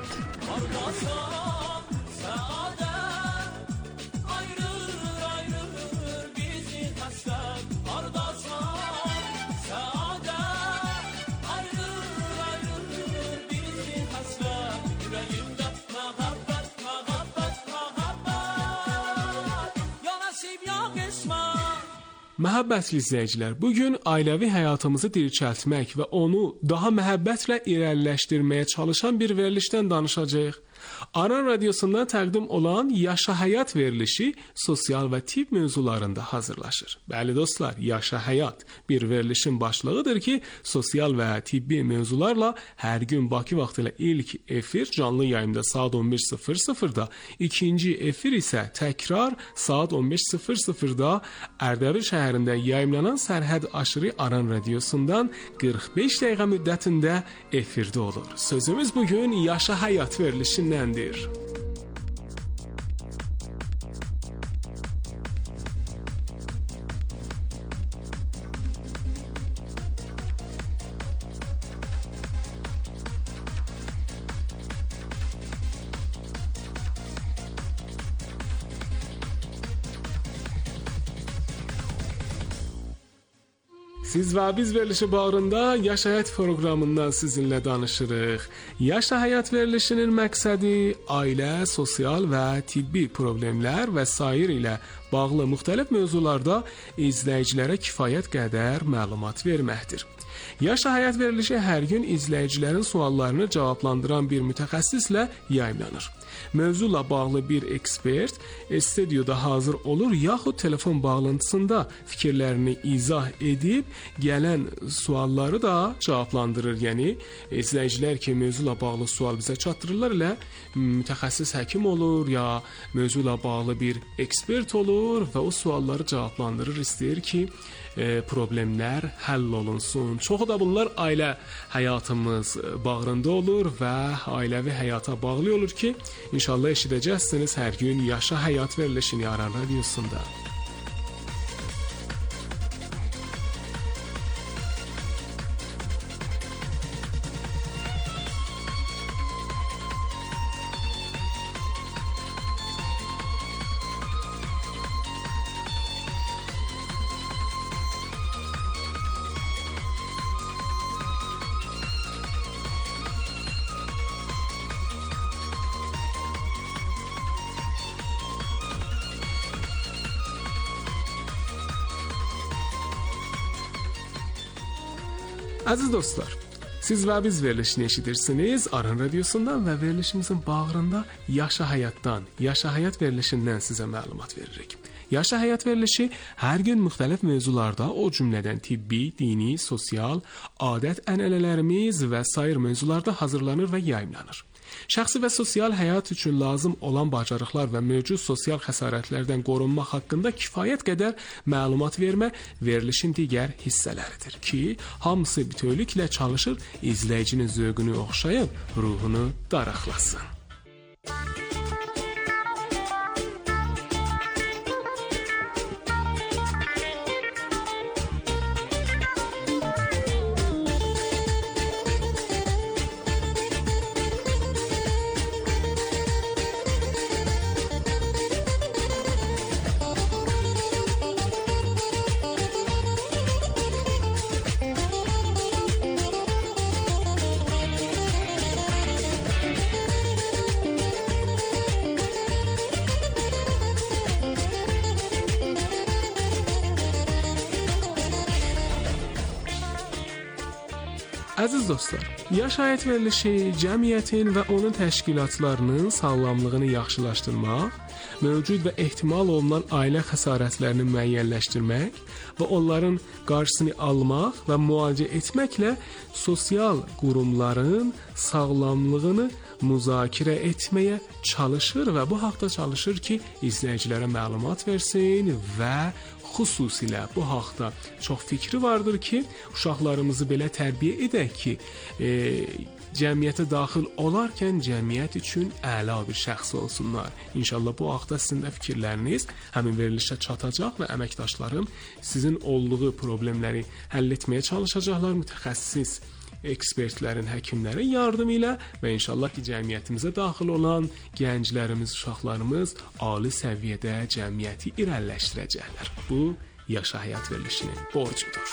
Məhəbbətli izləyicilər, bugün ailəvi həyatımızı dirçəltmək və onu daha məhəbbətlə irəliləşdirməyə çalışan bir verilişdən danışacağıq. Aran Radiosundan təqdim olan Yaşa Həyat verilişi sosial və tibb mövzularında hazırlaşır. Bəli dostlar, Yaşa Həyat bir verilişin başlığıdır ki, sosial və tibbi mövzularla hər gün Bakı vaxtı ilə ilk efir canlı yayımda saat on bir sıfır sıfırda, ikinci efir isə təkrar saat on beş sıfır sıfırda Ərdəbil şəhərində yayımlanan sərhəd aşırı Aran Radiosundan qırx beş dəqiqə müddətində efirdə olur. Sözümüz bugün Yaşa Həyat verilişindən verilişindəndir. Siz və biz verilişi bağrında Yaş Həyat proqramından sizinlə danışırıq. Yaş Həyat verilişinin məqsədi ailə, sosial və tibbi problemlər və sair ilə bağlı müxtəlif mövzularda izləyicilərə kifayət qədər məlumat verməkdir. Yaş Həyat verilişi hər gün izləyicilərin suallarını cavablandıran bir mütəxəssislə yayımlanır. Mövzuyla bağlı bir ekspert studiyada hazır olur, yaxud telefon bağlantısında fikirlərini izah edib gələn sualları da cavablandırır. Yəni izləyicilər ki, mövzuyla bağlı sual bizə çatdırırlar, elə mütəxəssis həkim olur ya mövzuyla bağlı bir ekspert olur və o sualları cavablandırır, istəyir ki, e, problemlər həll olunsun. Çoxu da bunlar ailə həyatımız bağrında olur və ailəvi həyata bağlı olur ki, İnşallah eşidəcəksiniz hər gün Yaşa Həyat verilişini Aran Radiosunda. Əziz dostlar, siz və biz verilişini eşidirsiniz Aran Radiosundan və verilişimizin bağrında Yaşa Həyatdan, Yaşa Həyat verilişindən sizə məlumat veririk. Yaşa Həyat verilişi hər gün müxtəlif mövzularda, o cümlədən tibbi, dini, sosial, adət-ənənələrimiz və sair mövzularda hazırlanır və yayımlanır. Şəxsi və sosial həyat üçün lazım olan bacarıqlar və mövcud sosial xəsarətlərdən qorunmaq haqqında kifayət qədər məlumat vermə verilişin digər hissələridir ki, hamısı bütövlüklə çalışır izləyicinin zövqünü oxşayıb ruhunu darıxlasın. Əziz dostlar, Yaş Həyat verilişi cəmiyyətin və onun təşkilatlarının sağlamlığını yaxşılaşdırmaq, mövcud və ehtimal olunan ailə xəsarətlərini müəyyənləşdirmək və onların qarşısını almaq və müalicə etməklə sosial qurumların sağlamlığını müzakirə etməyə çalışır və bu haqda çalışır ki, izləyicilərə məlumat versin və xüsusilə bu haqda çox fikri vardır ki, uşaqlarımızı belə tərbiyə edək ki, e, cəmiyyətə daxil olarkən cəmiyyət üçün əla bir şəxs olsunlar. İnşallah bu haqda sizin də fikirləriniz həmin verilişə çatacaq və əməkdaşlarım sizin olduğu problemləri həll etməyə çalışacaqlar, mütəxəssis ekspertlərin, həkimlərin yardımı ilə və inşallah ki, cəmiyyətimizə daxil olan gənclərimiz, uşaqlarımız ali səviyyədə cəmiyyəti irəliləşdirəcəklər. Bu, Yaşa Həyat verilişinin borcudur.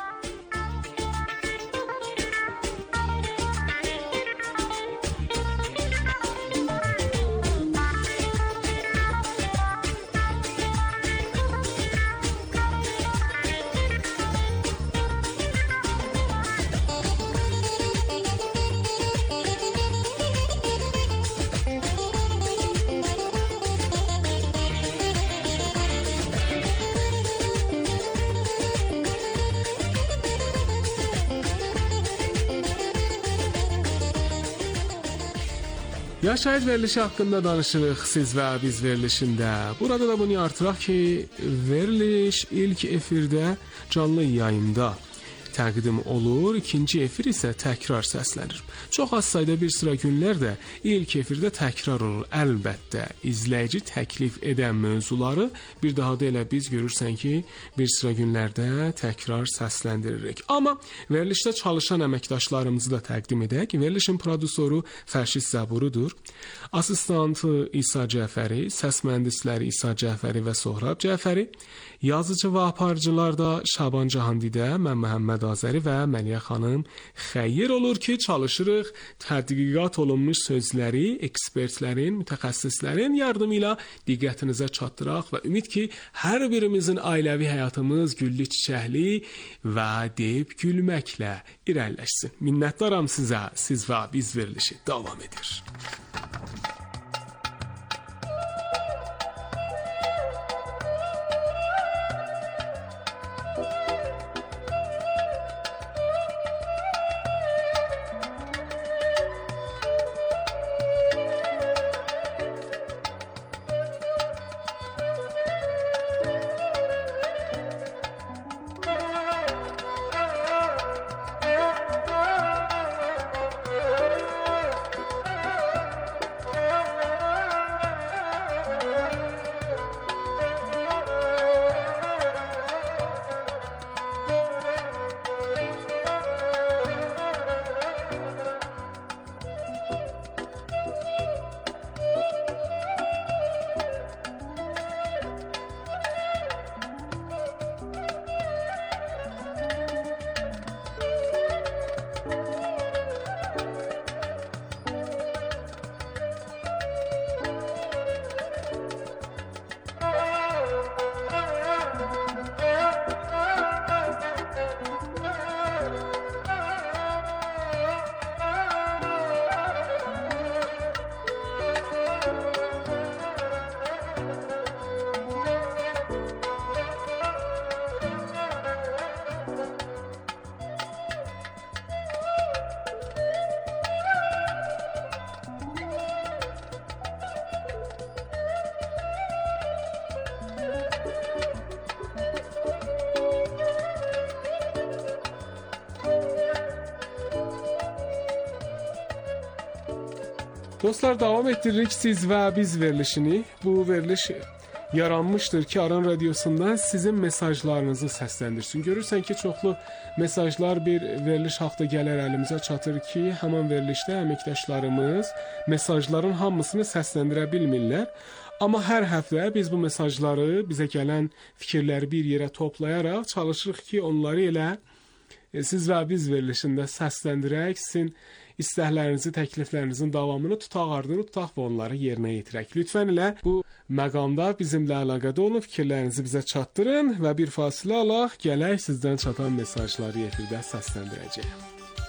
Yaş Həyat verilişi haqqında danışırıq siz və biz verilişində. Burada da bunu artıraq ki, veriliş ilk efirdə canlı yayında təqdim olur, ikinci efir isə təkrar səslənir. Çox az sayda bir sıra günlər də ilk efirdə təkrar olur. Əlbəttə, izləyici təklif edən mövzuları bir daha da elə biz görürsən ki, bir sıra günlərdə təkrar səsləndiririk. Amma verilişdə çalışan əməkdaşlarımızı da təqdim edək. Verilişin prodüsoru Fərşid Zəburudur. Asistantı İsa Cəfəri, səs mühəndisləri İsa Cəfəri və Sohrab Cəfəri, yazıcı və aparıcılar da Şaban Cahandidə, mən Məhəmməd Azəri və Məliyə xanım. Xeyir olur ki, çalışırıq tədqiqat olunmuş sözləri ekspertlərin, mütəxəssislərin yardımı ilə diqqətinizə çatdıraq və ümid ki, hər birimizin ailəvi həyatımız güllü çiçəkli və deyib gülməklə irəliləşsin. Minnətdaram sizə, siz və biz verilişi davam edir. Dostlar, davam etdiririk siz və biz verilişini. Bu veriliş yaranmışdır ki, Aran Radiosundan sizin mesajlarınızı səsləndirsin. Görürsən ki, çoxlu mesajlar bir veriliş haqda gələr əlimizə çatır ki, həman verilişdə əməkdaşlarımız mesajların hamısını səsləndirə bilmirlər. Amma hər həftə biz bu mesajları, bizə gələn fikirləri bir yerə toplayaraq çalışırıq ki, onları elə e, siz və biz verilişində səsləndirək, sizin istəklərinizi, təkliflərinizin davamını tutaq, ardını tutaq və onları yerinə yetirək. Lütfən elə bu məqamda bizimlə əlaqədə olun, fikirlərinizi bizə çatdırın və bir fasilə alaq, gələk sizdən çatan mesajları efirdə səsləndirəcəyəm.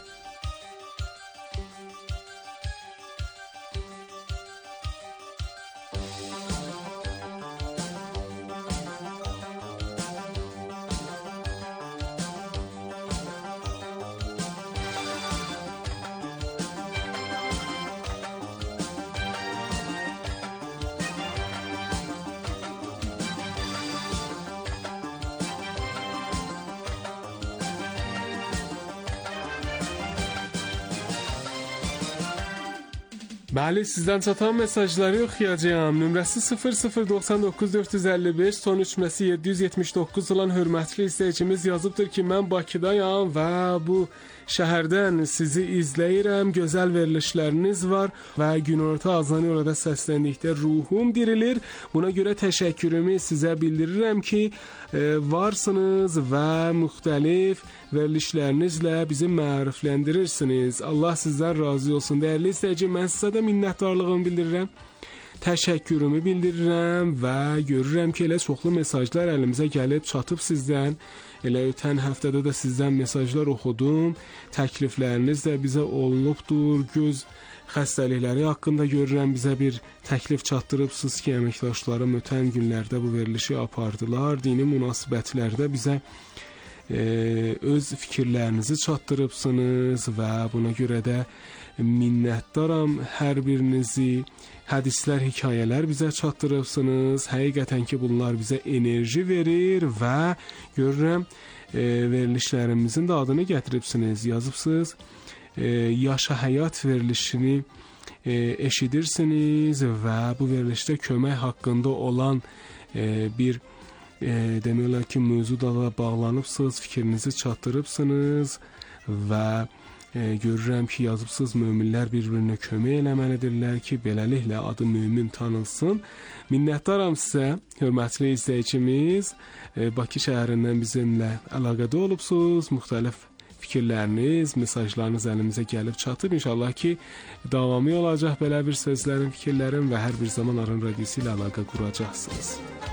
Bəli, sizdən çatan mesajları oxuyacağam. Nömrəsi sıfır sıfır doxsan doqquz dörd yüz əlli beş, son üçməsi yeddi yüz yetmiş doqquz olan hörmətli izləyicimiz yazıbdır ki, mən Bakıdayam və bu şəhərdən sizi izləyirəm. Gözəl verilişləriniz var və günorta azanı orada səsləndikdə ruhum dirilir. Buna görə təşəkkürümü sizə bildirirəm ki, e, varsınız və müxtəlif verilişlərinizlə bizi mərifləndirirsiniz. Allah sizdən razı olsun. Dəyərli izləyici, mən sizə də minnətdarlığımı bildirirəm. Təşəkkürümü bildirirəm və görürəm ki, elə çoxlu mesajlar əlimizə gəlib çatıb sizdən. Elə ötən həftədə də sizdən mesajlar oxudum. Təklifləriniz də bizə olunubdur. Göz xəstəlikləri haqqında görürəm, bizə bir təklif çatdırıbsınız ki, əməkdaşlarım ötən günlərdə bu verilişi apardılar. Dini münasibətlərdə bizə e, öz fikirlərinizi çatdırıbsınız və buna görə də minnətdaram hər birinizi. Hədislər, hekayələr bizə çatdırıbsınız. Həqiqətən ki, bunlar bizə enerji verir və görürəm e, verilişlərimizin də adını gətiribsiniz, yazıbsınız. E, Yaşa Həyat verilişini e, eşidirsiniz və bu verilişdə kömək haqqında olan e, bir e, demək olar ki, mövzuda bağlanıbsınız, fikrinizi çatdırıbsınız və e, görürəm ki, yazıbsınız, möminlər bir-birinə kömək eləməlidirlər ki, beləliklə adı mömin tanınsın. Minnətdaram sizə, hörmətli izləyicimiz. E, Bakı şəhərindən bizimlə əlaqədə olubsunuz, müxtəlif fikirləriniz, mesajlarınız əlimizə gəlib çatıb. İnşallah ki, davamı olacaq belə bir sözlərin, fikirlərin və hər bir zaman Aran Radiosu ilə əlaqə quracaqsınız.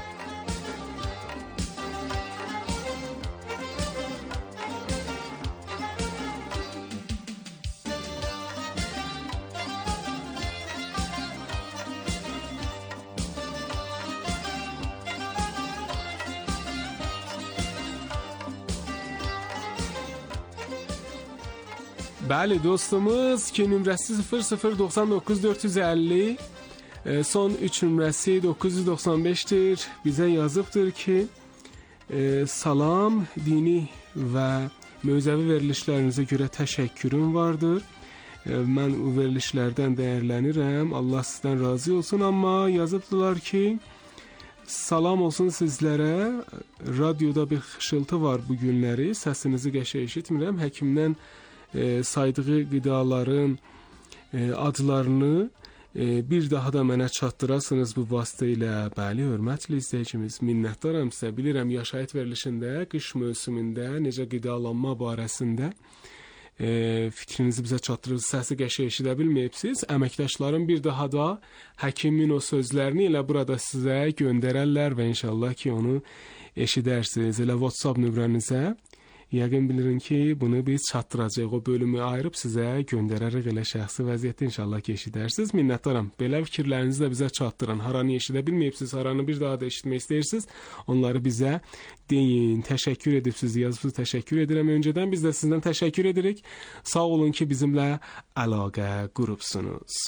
Bəli, dostumuz ki, nömrəsi sıfır sıfır doxsan doqquz dörd yüz əlli, e, son üç nömrəsi doqquz yüz doxsan beşdir. Bizə yazıbdır ki, e, salam, dini və mövzəvi verilişlərinizə görə təşəkkürüm vardır. E, mən o verilişlərdən dəyərlənirəm. Allah sizdən razı olsun, amma yazıbdılar ki, salam olsun sizlərə. Radioda bir xışıltı var bu günləri. Səsinizi qəşəng eşitmirəm. Həkimdən E, saydığı qidaların e, adlarını e, bir daha da mənə çatdırasınız bu vasitə ilə. Bəli, hörmətli izləyicimiz, minnətdaram sizə. Bilirəm, yaşayət verilişində, qış mövsümündə necə qidalanma barəsində e, fikrinizi bizə çatdırırsınız, səsi qəşəng eşidə bilməyibsiniz. Əməkdaşlarım bir daha da həkimin o sözlərini elə burada sizə göndərərlər və inşallah ki, onu eşidərsiniz. Elə WhatsApp nömrənizə yəqin bilirim ki, bunu biz çatdıracaq, o bölümü ayırıb sizə göndərərək elə şəxsi vəziyyətdə inşallah ki, eşidərsiniz. Minnətdaram. Belə fikirlərinizi də bizə çatdırın. Haranı eşidə bilməyibsiniz, haranı bir daha da eşitmək istəyirsiniz, onları bizə deyin. Təşəkkür edibsiniz, yazıbsınız, təşəkkür edirəm. Öncədən biz də sizdən təşəkkür edirik. Sağ olun ki, bizimlə əlaqə qurubsunuz.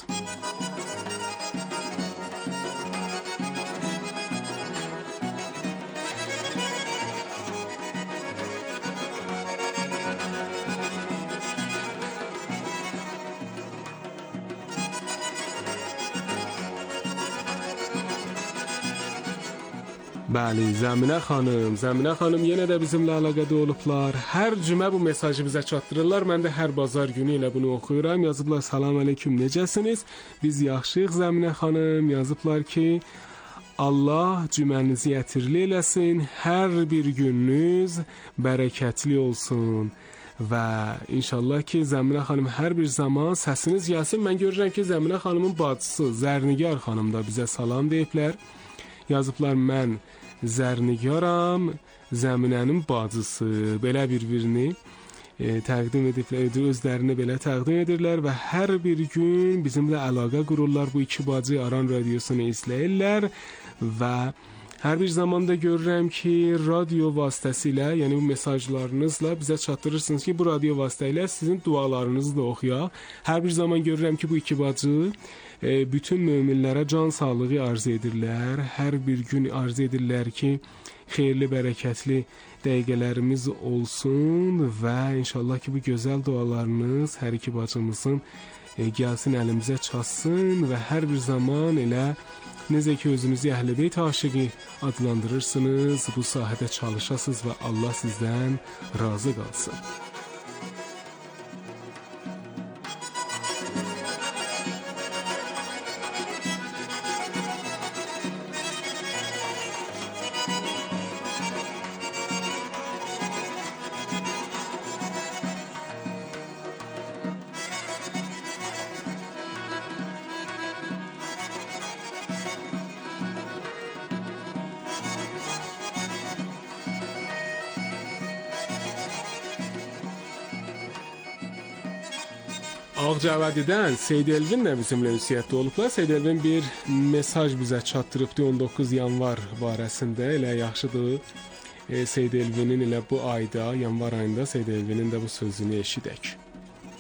Bəli, Zəminə xanım, Zəminə xanım yenə də bizimlə əlaqədə olublar. Hər cümə bu mesajı bizə çatdırırlar. Mən də hər bazar günü ilə bunu oxuyuram. Yazıblar, salam aleyküm, necəsiniz? Biz yaxşıyıq, Zəminə xanım. Yazıblar ki, Allah cümənizi ətirli eləsin, hər bir gününüz bərəkətli olsun. Və inşallah ki, Zəminə xanım hər bir zaman səsiniz gəlsin. Mən görürəm ki, Zəminə xanımın bacısı Zərnigar xanım da bizə salam deyiblər. Yazıblar, mən Zərnigaram, Zəminənin bacısı. Belə bir-birini e, təqdim ediblər, özlərini belə təqdim edirlər və hər bir gün bizimlə əlaqə qururlar. Bu iki bacı Aran Radiosunu izləyirlər və hər bir zamanda görürəm ki, radio vasitəsilə, yəni bu mesajlarınızla bizə çatdırırsınız ki, bu radio vasitəsilə sizin dualarınızı da oxuyaq. Hər bir zaman görürəm ki, bu iki bacı e, bütün möminlərə can sağlığı arzu edirlər. Hər bir gün arzu edirlər ki, xeyirli, bərəkətli dəqiqələrimiz olsun və inşallah ki, bu gözəl dualarınız hər iki bacımızın e, gəlsin, əlimizə çatsın və hər bir zaman elə necə ki, özünüzü Əhl-i-Beyt aşıqı adlandırırsınız, bu sahədə çalışasınız və Allah sizdən razı qalsın. Ağcabədidən Seyid Elvin də bizimlə ünsiyyətdə olublar. Seyid Elvin bir mesaj bizə çatdırıbdı on doqquz yanvar barəsində. Elə yaxşıdır. E, Seyid Elvinin elə bu ayda, yanvar ayında Seyid Elvinin də bu sözünü eşidək. Salam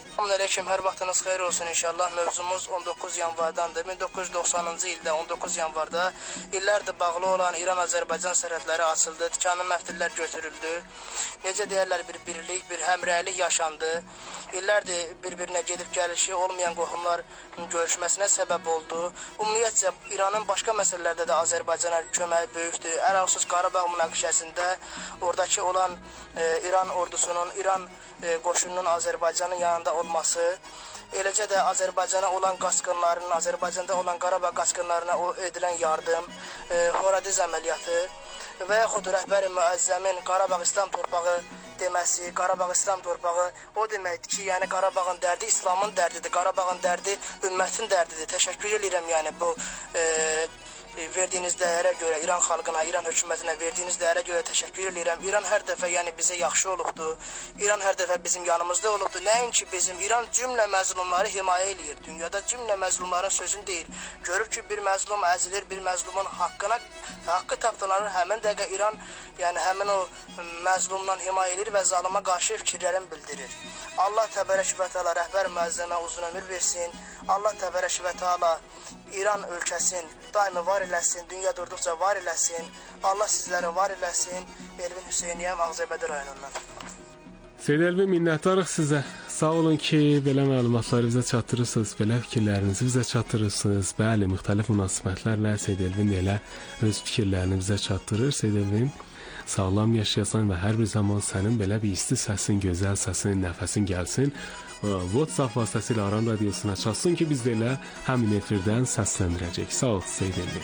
aleyküm, hər vaxtınız xeyir olsun inşallah. Mövzumuz on doqquz yanvardandır. min doqquz yüz doxsanıncı ildə on doqquz yanvarda illərdir bağlı olan İran-Azərbaycan sərhədləri açıldı. Tikanlı məftillər götürüldü. Necə deyərlər, bir birlik, bir həmrəylik yaşandı. İllərdir bir-birinə gedib gəlişi olmayan qohumlar görüşməsinə səbəb oldu. Ümumiyyətcə, İranın başqa məsələlərdə də Azərbaycana köməyi böyükdür. Ələlxüsus Qarabağ münaqişəsində oradakı olan e, İran ordusunun, İran e, qoşununun Azərbaycanın yanında olması, eləcə də Azərbaycana olan qaçqınların, Azərbaycanda olan Qarabağ qaçqınlarına o edilən yardım, e, Horadiz əməliyyatı və yaxud rəhbəri müəzzəmin Qarabağ İslam torpağı deməsi, Qarabağ İslam torpağı o deməkdir ki, yəni Qarabağın dərdi İslamın dərdidir, Qarabağın dərdi ümmətin dərdidir. Təşəkkür edirəm yəni bu e, verdiyiniz dəyərə görə, İran xalqına, İran hökumətinə verdiyiniz dəyərə görə təşəkkür edirəm. İran hər dəfə yəni bizə yaxşı olubdur. İran hər dəfə bizim yanımızda olubdur. Nəinki bizim, İran cümlə məzlumları himayə eləyir. Dünyada cümlə məzlumların sözünü deyil. Görüb ki, bir məzlum əzilir, bir məzlumun haqqına, haqqı tapdılanır. Həmin dəqiqə İran yəni həmin o məzlumdan himayə edir və zalıma qarşı fikirlərini bildirir. Allah təbərək və təala rəhbər müəzzəmə uzun ömür versin. Allah təbərək və təala İran ölkəsin daimi var eləsin, dünya durduqca var eləsin. Allah sizləri var eləsin. Elvin Hüseyniyəm, Ağcabədi rayonundan. Seyid Elvin, minnətdarıq sizə. Sağ olun ki, belə məlumatları bizə çatdırırsınız, belə fikirlərinizi bizə çatdırırsınız. Bəli, müxtəlif münasibətlərlə Seyid Elvin elə öz fikirlərini bizə çatdırır. Seyid Elvin, sağlam yaşayasan və hər bir zaman sənin belə bir isti səsin, gözəl səsin, nəfəsin gəlsin. WhatsApp vasitəsilə Aran Radiosuna çatsın ki, biz də elə həmin efirdən səsləndirəcək. Sağ ol, Seyid Elvin.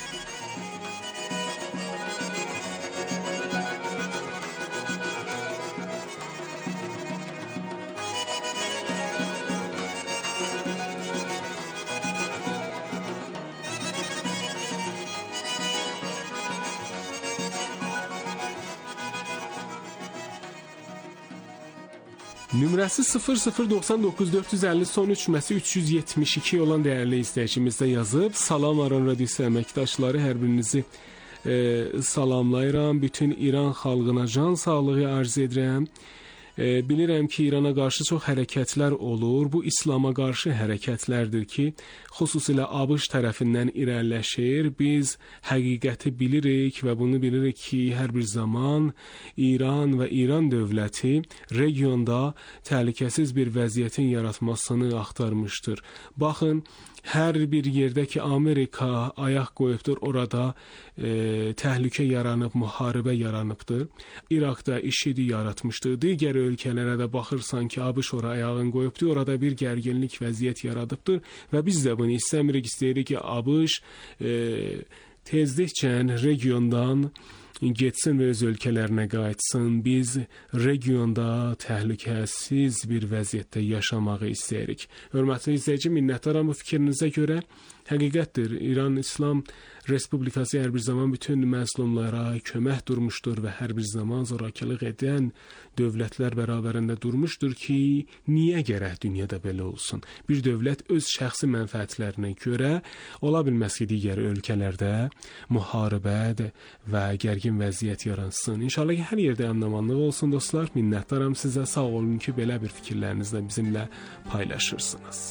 Nömrəsi sıfır sıfır doxsan doqquz dörd yüz əlli son üç nömrəsi üç yüz yetmiş iki olan dəyərli izləyicimiz də yazıb. Salam Aran Radiosu əməkdaşları, hər birinizi e, salamlayıram. Bütün İran xalqına can sağlığı arz edirəm. E, bilirəm ki, İrana qarşı çox hərəkətlər olur. Bu İslama qarşı hərəkətlərdir ki, xüsusilə ABŞ tərəfindən irəliləşir. Biz həqiqəti bilirik və bunu bilirik ki, hər bir zaman İran və İran dövləti regionda təhlükəsiz bir vəziyyətin yaratmasını axtarmışdır. Baxın, hər bir yerdə ki, Amerika ayaq qoyubdur, orada e, təhlükə yaranıb, müharibə yaranıbdır. İraqda IŞİD-i yaratmışdır. Digər ölkələrə də baxırsan ki, ABŞ ora ayağını qoyubdur, orada bir gərginlik vəziyyət yaradıbdır və biz də bunu istəmirik, istəyirik ki, ABŞ e, tezlikcə regiondan getsin və öz ölkələrinə qayıtsın. Biz regionda təhlükəsiz bir vəziyyətdə yaşamağı istəyirik. Hörmətli izləyici, minnətdaram bu fikrinizə görə. Həqiqətdir, İran İslam Respublikası hər bir zaman bütün məzlumlara kömək durmuşdur və hər bir zaman zorakılıq edən dövlətlər bərabərində durmuşdur ki, niyə gərək dünyada belə olsun? Bir dövlət öz şəxsi mənfəətlərinə görə ola bilməz ki, digər ölkələrdə müharibə və gərgin vəziyyət yaransın. İnşallah ki, hər yerdə əmin-amanlıq olsun dostlar. Minnətdaram sizə, sağ olun ki, belə bir fikirlərinizlə bizimlə paylaşırsınız.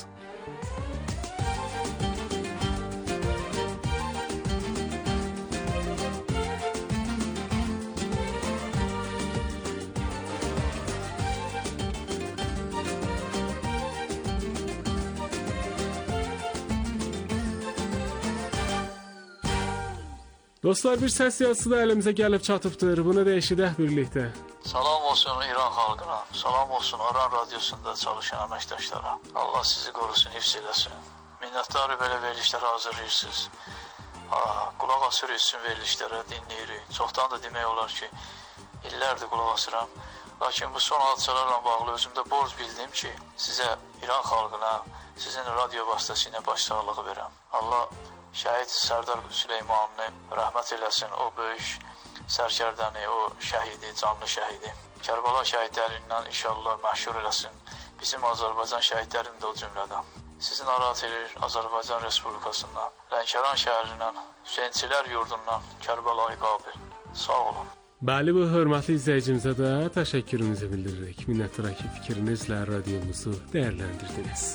Dostlar, bir səs yazısı da əlimizə gəlib çatıbdır. Bunu da eşidək birlikdə. Salam olsun İran xalqına, salam olsun Aran Radiosunda çalışan əməkdaşlara. Allah sizi qorusun, hifz eləsin. Minnətdarı belə verilişlərə hazırlayırsınız. Qulaq asır üçün verilişlərə dinləyirik. Çoxdan da demək olar ki, illərdir qulaq asıram. Lakin bu son hadisələrlə bağlı özümdə borc bildim ki, sizə İran xalqına, sizin radio vasitəsilə başsağlığı verəm. Allah şəhid Sərdar Süleymanını rəhmət eləsin, o böyük sərkərdəni, o şəhidi, canlı şəhidi. Kərbala şəhidlərindən inşallah məşhur eləsin. Bizim Azərbaycan şəhidlərini də o cümlədən. Sizi narahat edir Azərbaycan Respublikasından, Lənkəran şəhərindən, Hüseynçilər yurdundan Kərbəlayı Qabil. Sağ olun. Bəli, bu hörmətli izləyicimizə də təşəkkürümüzü bildiririk. Minnətdaram ki, fikrinizlə radiomuzu dəyərləndirdiniz.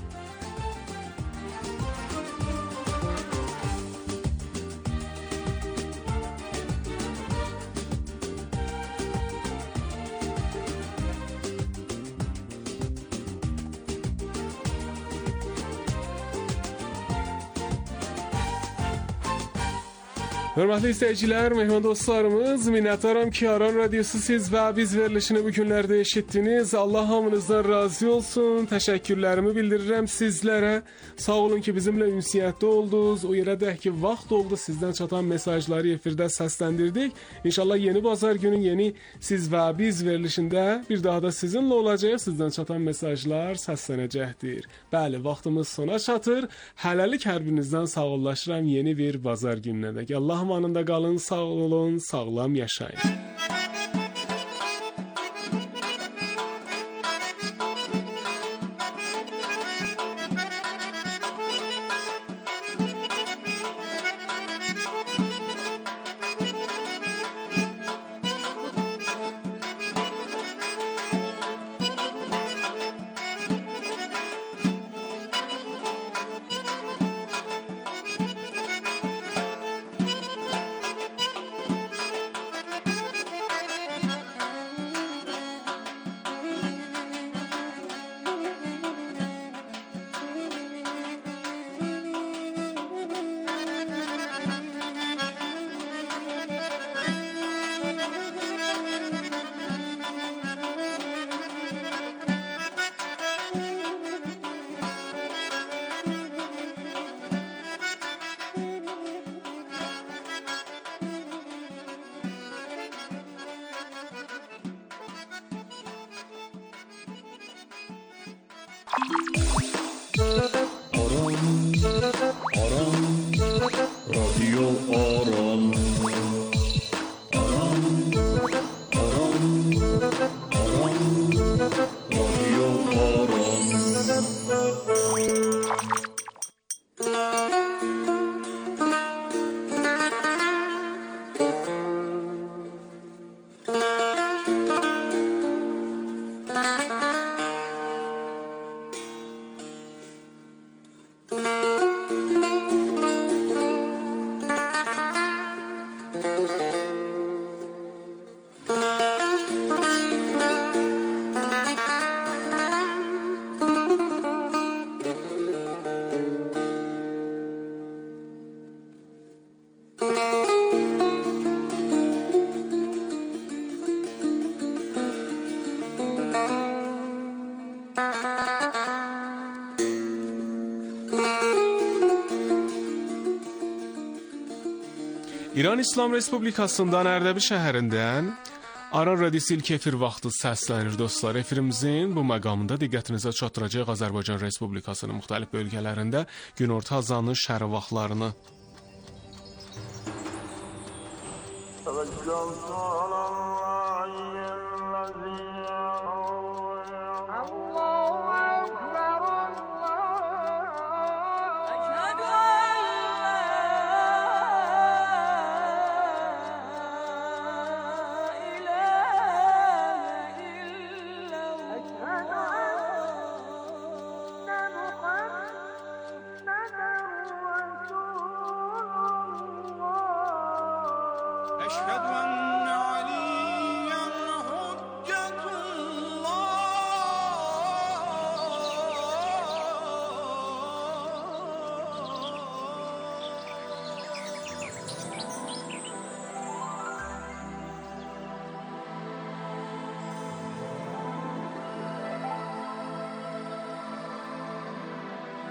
Hörmətli izləyicilər, mehman dostlarımız, minnətdaram ki, Aran Radiosu siz və biz verilişini bu günlərdə eşitdiniz. Allah hamınızdan razı olsun. Təşəkkürlərimi bildirirəm sizlərə. Sağ olun ki, bizimlə ünsiyyətdə oldunuz. O yerə dək ki, vaxt oldu sizdən çatan mesajları efirdə səsləndirdik. İnşallah yeni bazar günü yeni siz və biz verilişində bir daha da sizinlə olacaq. Sizdən çatan mesajlar səslənəcəkdir. Bəli, vaxtımız sona çatır. Hələlik hər birinizdən sağollaşıram yeni bir bazar gününə dək. Allah amanında qalın, sağ olun, sağlam yaşayın. İran İslam Respublikasından Ərdəbil şəhərindən Aran Radiosu ilk efir vaxtı səslənir dostlar. Efirimizin bu məqamında diqqətinizə çatdıracaq Azərbaycan Respublikasının müxtəlif bölgələrində günorta azanın şəhər vaxtlarını.